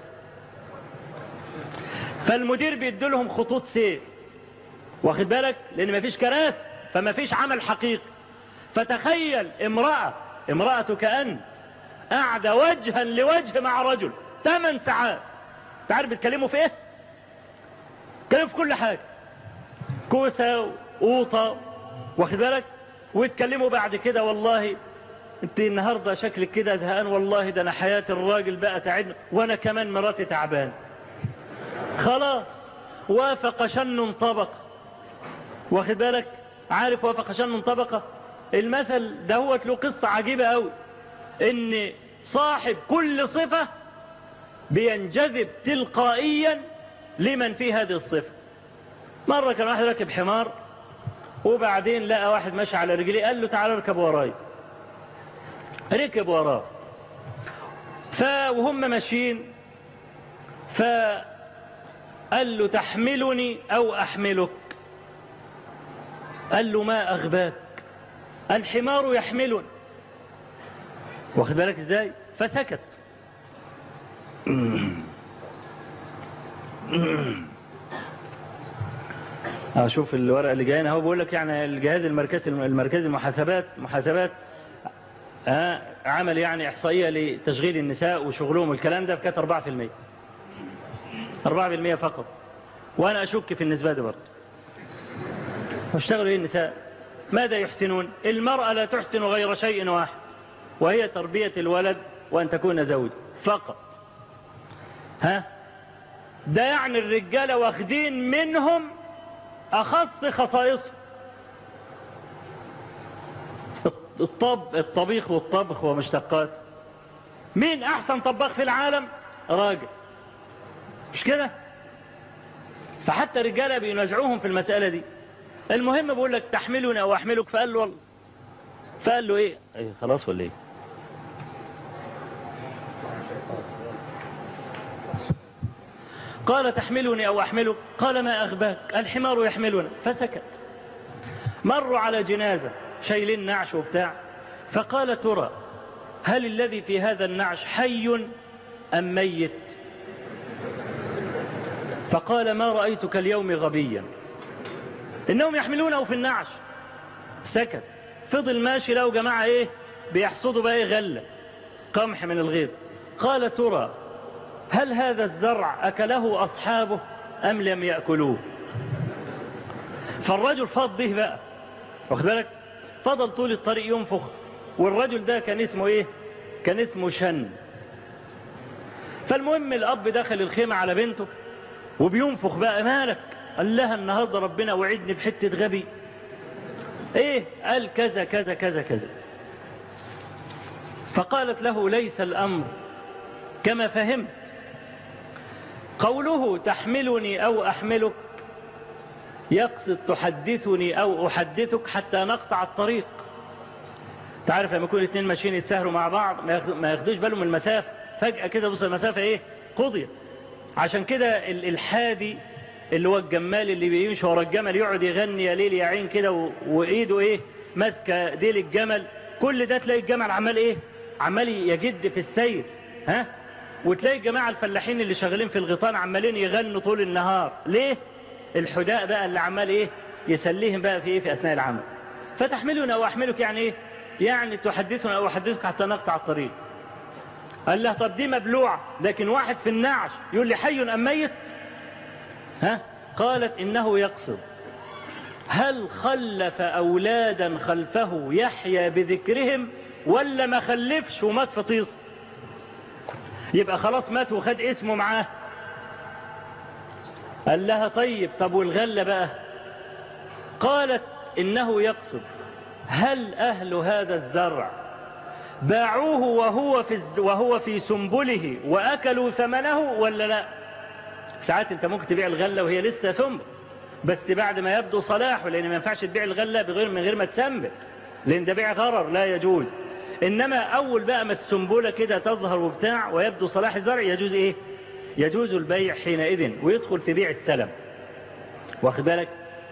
فالمدير بيدولهم خطوط سير، واخد بالك، لأن مفيش كراسي فمفيش عمل حقيقي. فتخيل امرأة امرأتك أنت قاعدة وجها لوجه مع رجل ثمان ساعات، تعرف بتكلموا في ايه؟ كلموا في كل حاجة، كوسة وقوطة، واخد بالك، ويتكلموا بعد كده والله انت النهاردة شكلك كده زهقان، والله ده انا حياة الراجل بقى تعبنا، وانا كمان مراتي تعبان. خلاص وافق شن طبقة، واخد بالك، عارف وافق شن طبقة؟ المثل ده هو له قصة عجيبة قوي، ان صاحب كل صفة بينجذب تلقائيا لمن في هذه الصفة. مرة كان واحد راكب حمار، وبعدين لقى واحد ماشي على رجليه، قال له تعال اركب وراي. ركب وراه، فوهم ماشيين فقال له تحملني او احملك؟ قال له ما اغباك، الحمار يحملني، واخد بالك ازاي؟ فسكت. اشوف الورقه اللي جاينا اهو، بيقول لك يعني الجهاز المركزي المركزي المحاسبات محاسبات آه عمل يعني احصائيه لتشغيل النساء وشغلهم الكلام ده، كانت أربعة في المية، أربعة في المية فقط. وانا اشك في النسبه دي برضه. واشتغلوا ايه النساء؟ ماذا يحسنون؟ المرأة لا تحسن غير شيء واحد، وهي تربية الولد وأن تكون زوج فقط. ها ده يعني الرجالة واخدين منهم أخص خصائصهم. الطب الطبيخ والطبخ ومشتقات. مين أحسن طباخ في العالم؟ راجل، مش كده؟ فحتى الرجالة بينازعوهم في المسألة دي. المهم بقول لك تحملني أو أحملك، فقال له والله، فقال له إيه؟ إيه خلاص ولا إيه؟ قال تحملني أو أحملك؟ قال ما أغباك، الحمار يحملنا. فسكت. مروا على جنازة شايلين نعش وبتاع، فقال ترى هل الذي في هذا النعش حي أم ميت؟ فقال ما رأيتك اليوم غبيا، إنهم يحملونه في النعش. سكت. فضل ماشي له جماعة إيه بيحصدوا بقى إيه غلة قمح من الغيط. قال ترى هل هذا الزرع أكله أصحابه أم لم يأكلوه؟ فالرجل فاض به بقى، واخد بالك، فضل طول الطريق ينفخ. والرجل ده كان اسمه إيه؟ كان اسمه شن. فالمهم الأب دخل الخيمة على بنته وبينفخ بقى، مالك؟ قال لها النهاردة ربنا وعدني بحتة غبي. ايه؟ قال كذا كذا كذا كذا. فقالت له ليس الأمر كما فهمت، قوله تحملني أو أحملك يقصد تحدثني أو أحدثك حتى نقطع الطريق. تعرف لما يكون الاثنين ماشيين يتساهروا مع بعض ما ياخدوش بالهم من المسافة، فجأة كده بص المسافة ايه قضية. عشان كده الحادي اللي هو الجمال اللي بيمشي ورا الجمل يقعد يغني يا ليل يا عين كده، وايده ايه ماسكه ديل الجمل كل ده تلاقي الجمل عمال ايه، عمال يجد في السير، ها، وتلاقي الجماعة الفلاحين اللي شغالين في الغيطان عمالين يغنوا طول النهار. ليه؟ الحداء بقى اللي عمال ايه يسليهم بقى في ايه في اثناء العمل. فتحملنا او احملك يعني ايه، يعني تحدثنا او احدثك حتى نقطع الطريق. قال له طب دي مبلوعة، لكن واحد في النعش يقول لي حي ام ميت؟ ها؟ قالت انه يقصد هل خلف اولادا خلفه يحيى بذكرهم ولا ما خلفش ومات في طيس؟ يبقى خلاص مات وخد اسمه معاه. قال لها طيب طب والغلة بقى؟ قالت إنه يقصد هل أهل هذا الزرع باعوه وهو في, وهو في سنبله وأكلوا ثمنه ولا لا؟ ساعات انت ممكن تبيع الغلة وهي لسه سنبل، بس بعد ما يبدو صلاحه، لأن ما ينفعش تبيع الغلة بغير من غير ما تسنبل، لأن ده بيع غرر لا يجوز. إنما أول بقى ما السنبلة كده تظهر وبتاع ويبدو صلاح الزرع يجوز إيه؟ يجوز البيع حينئذ ويدخل في بيع السلم، واخد بالك؟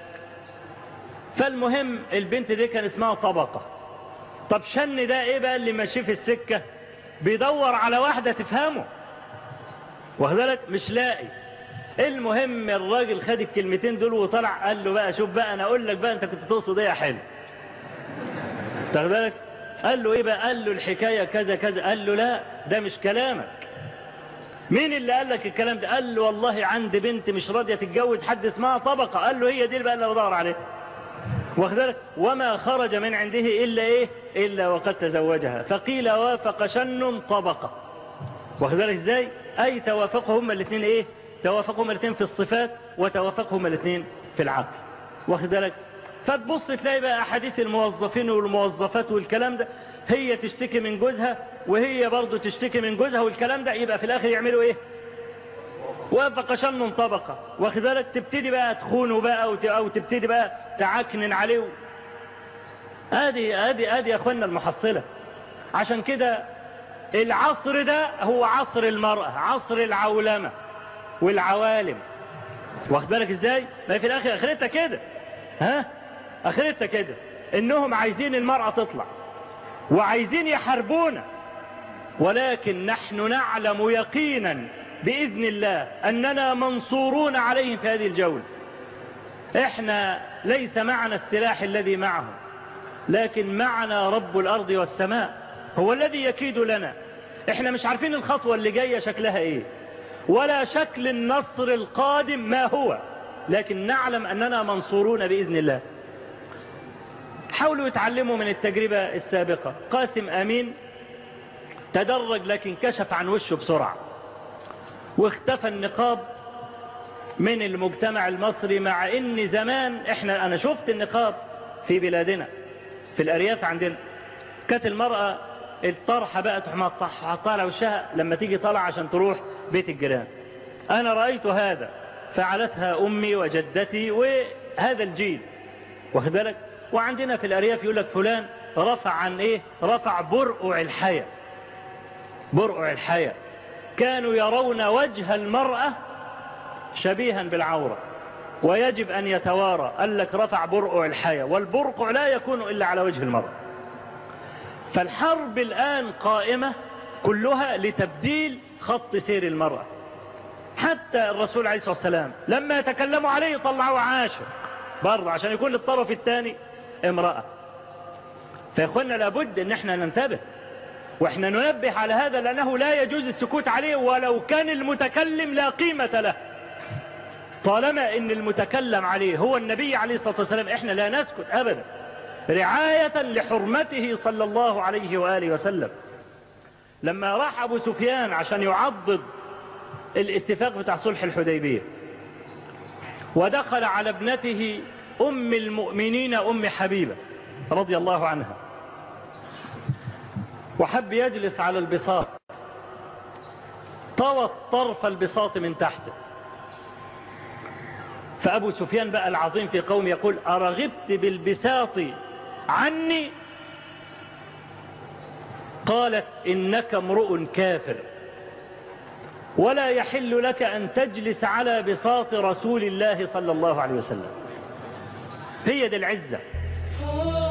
فالمهم البنت دي كان اسمها طبقة. طب شن ده ايه بقى اللي ماشي في السكة بيدور على واحدة تفهمه، واخد بالك؟ مش لاقي. المهم الراجل خد الكلمتين دول وطلع قال له بقى شوف بقى انا اقول لك بقى انت كنت تقصد ايه يا حلو، واخد بالك؟ قال له ايه بقى؟ قال له الحكاية كذا كذا. قال له لا ده مش كلامك. مين اللي قال لك الكلام ده؟ قال له والله عندي بنت مش راضية تتجوز حد اسمها طبقة. قال له هي دي بقى اللي بدور عليها، واخد بالك؟ وما خرج من عنده إلا إيه إلا وقد تزوجها. فقيل وافق شن طبقة، واخد بالك إزاي؟ أي توافقوا هما الاثنين إيه؟ توافقوا هما الاثنين في الصفات وتوافقوا هما الاثنين في العقل، واخد بالك؟ فتبص تلاقي بقى أحاديث الموظفين والموظفات والكلام ده، هي تشتكي من جوزها وهي برضو تشتكي من جوزها والكلام ده، يبقى في الآخر يعملوا إيه؟ وافق شن طبقة، واخد بالك؟ تبتدي بقى تخونه بقى أو تبتدي بقى تعكنن عليه. ادي ادي ادي يا اخوانا المحصلة. عشان كده العصر ده هو عصر المرأة، عصر العولمة والعوالم، واخد بالك ازاي؟ ما في الاخر اخرتها كده، ها؟ اخرتها كده انهم عايزين المرأة تطلع وعايزين يحاربونا، ولكن نحن نعلم يقينا بإذن الله أننا منصورون عليهم في هذه الجولة. احنا ليس معنا السلاح الذي معهم، لكن معنا رب الأرض والسماء هو الذي يكيد لنا. احنا مش عارفين الخطوة اللي جاية شكلها ايه ولا شكل النصر القادم ما هو، لكن نعلم أننا منصورون بإذن الله. حاولوا يتعلموا من التجربة السابقة. قاسم أمين تدرج لكن كشف عن وشه بسرعة واختفى النقاب من المجتمع المصري، مع ان زمان احنا انا شفت النقاب في بلادنا في الارياف عندنا، كانت المرأة الطرحة بقى تحطها على وشها لما تيجي طالعة عشان تروح بيت الجيران. انا رأيت هذا فعلتها امي وجدتي وهذا الجيل، واخد بالك؟ وعندنا في الارياف يقول لك فلان رفع عن ايه؟ رفع برقع الحياة. برقع الحياة كانوا يرون وجه المرأة شبيها بالعورة ويجب أن يتوارى. قال لك رفع برقع الحياة، والبرقع لا يكون إلا على وجه المرأة. فالحرب الآن قائمة كلها لتبديل خط سير المرأة. حتى الرسول عليه الصلاة والسلام لما يتكلموا عليه طلعوا عاشر برضه عشان يكون للطرف الثاني امرأة. فيقولنا لابد ان احنا ننتبه واحنا ننبه على هذا، لأنه لا يجوز السكوت عليه ولو كان المتكلم لا قيمة له. طالما ان المتكلم عليه هو النبي عليه الصلاة والسلام احنا لا نسكت ابدا، رعاية لحرمته صلى الله عليه وآله وسلم. لما راح ابو سفيان عشان يعضد الاتفاق بتاع صلح الحديبية ودخل على ابنته ام المؤمنين ام حبيبة رضي الله عنها وحب يجلس على البساط، طوت طرف البساط من تحته. فأبو سفيان بقى العظيم في قوم يقول أرغبت بالبساط عني؟ قالت إنك امرؤ كافر ولا يحل لك أن تجلس على بساط رسول الله صلى الله عليه وسلم. هي دي العزة.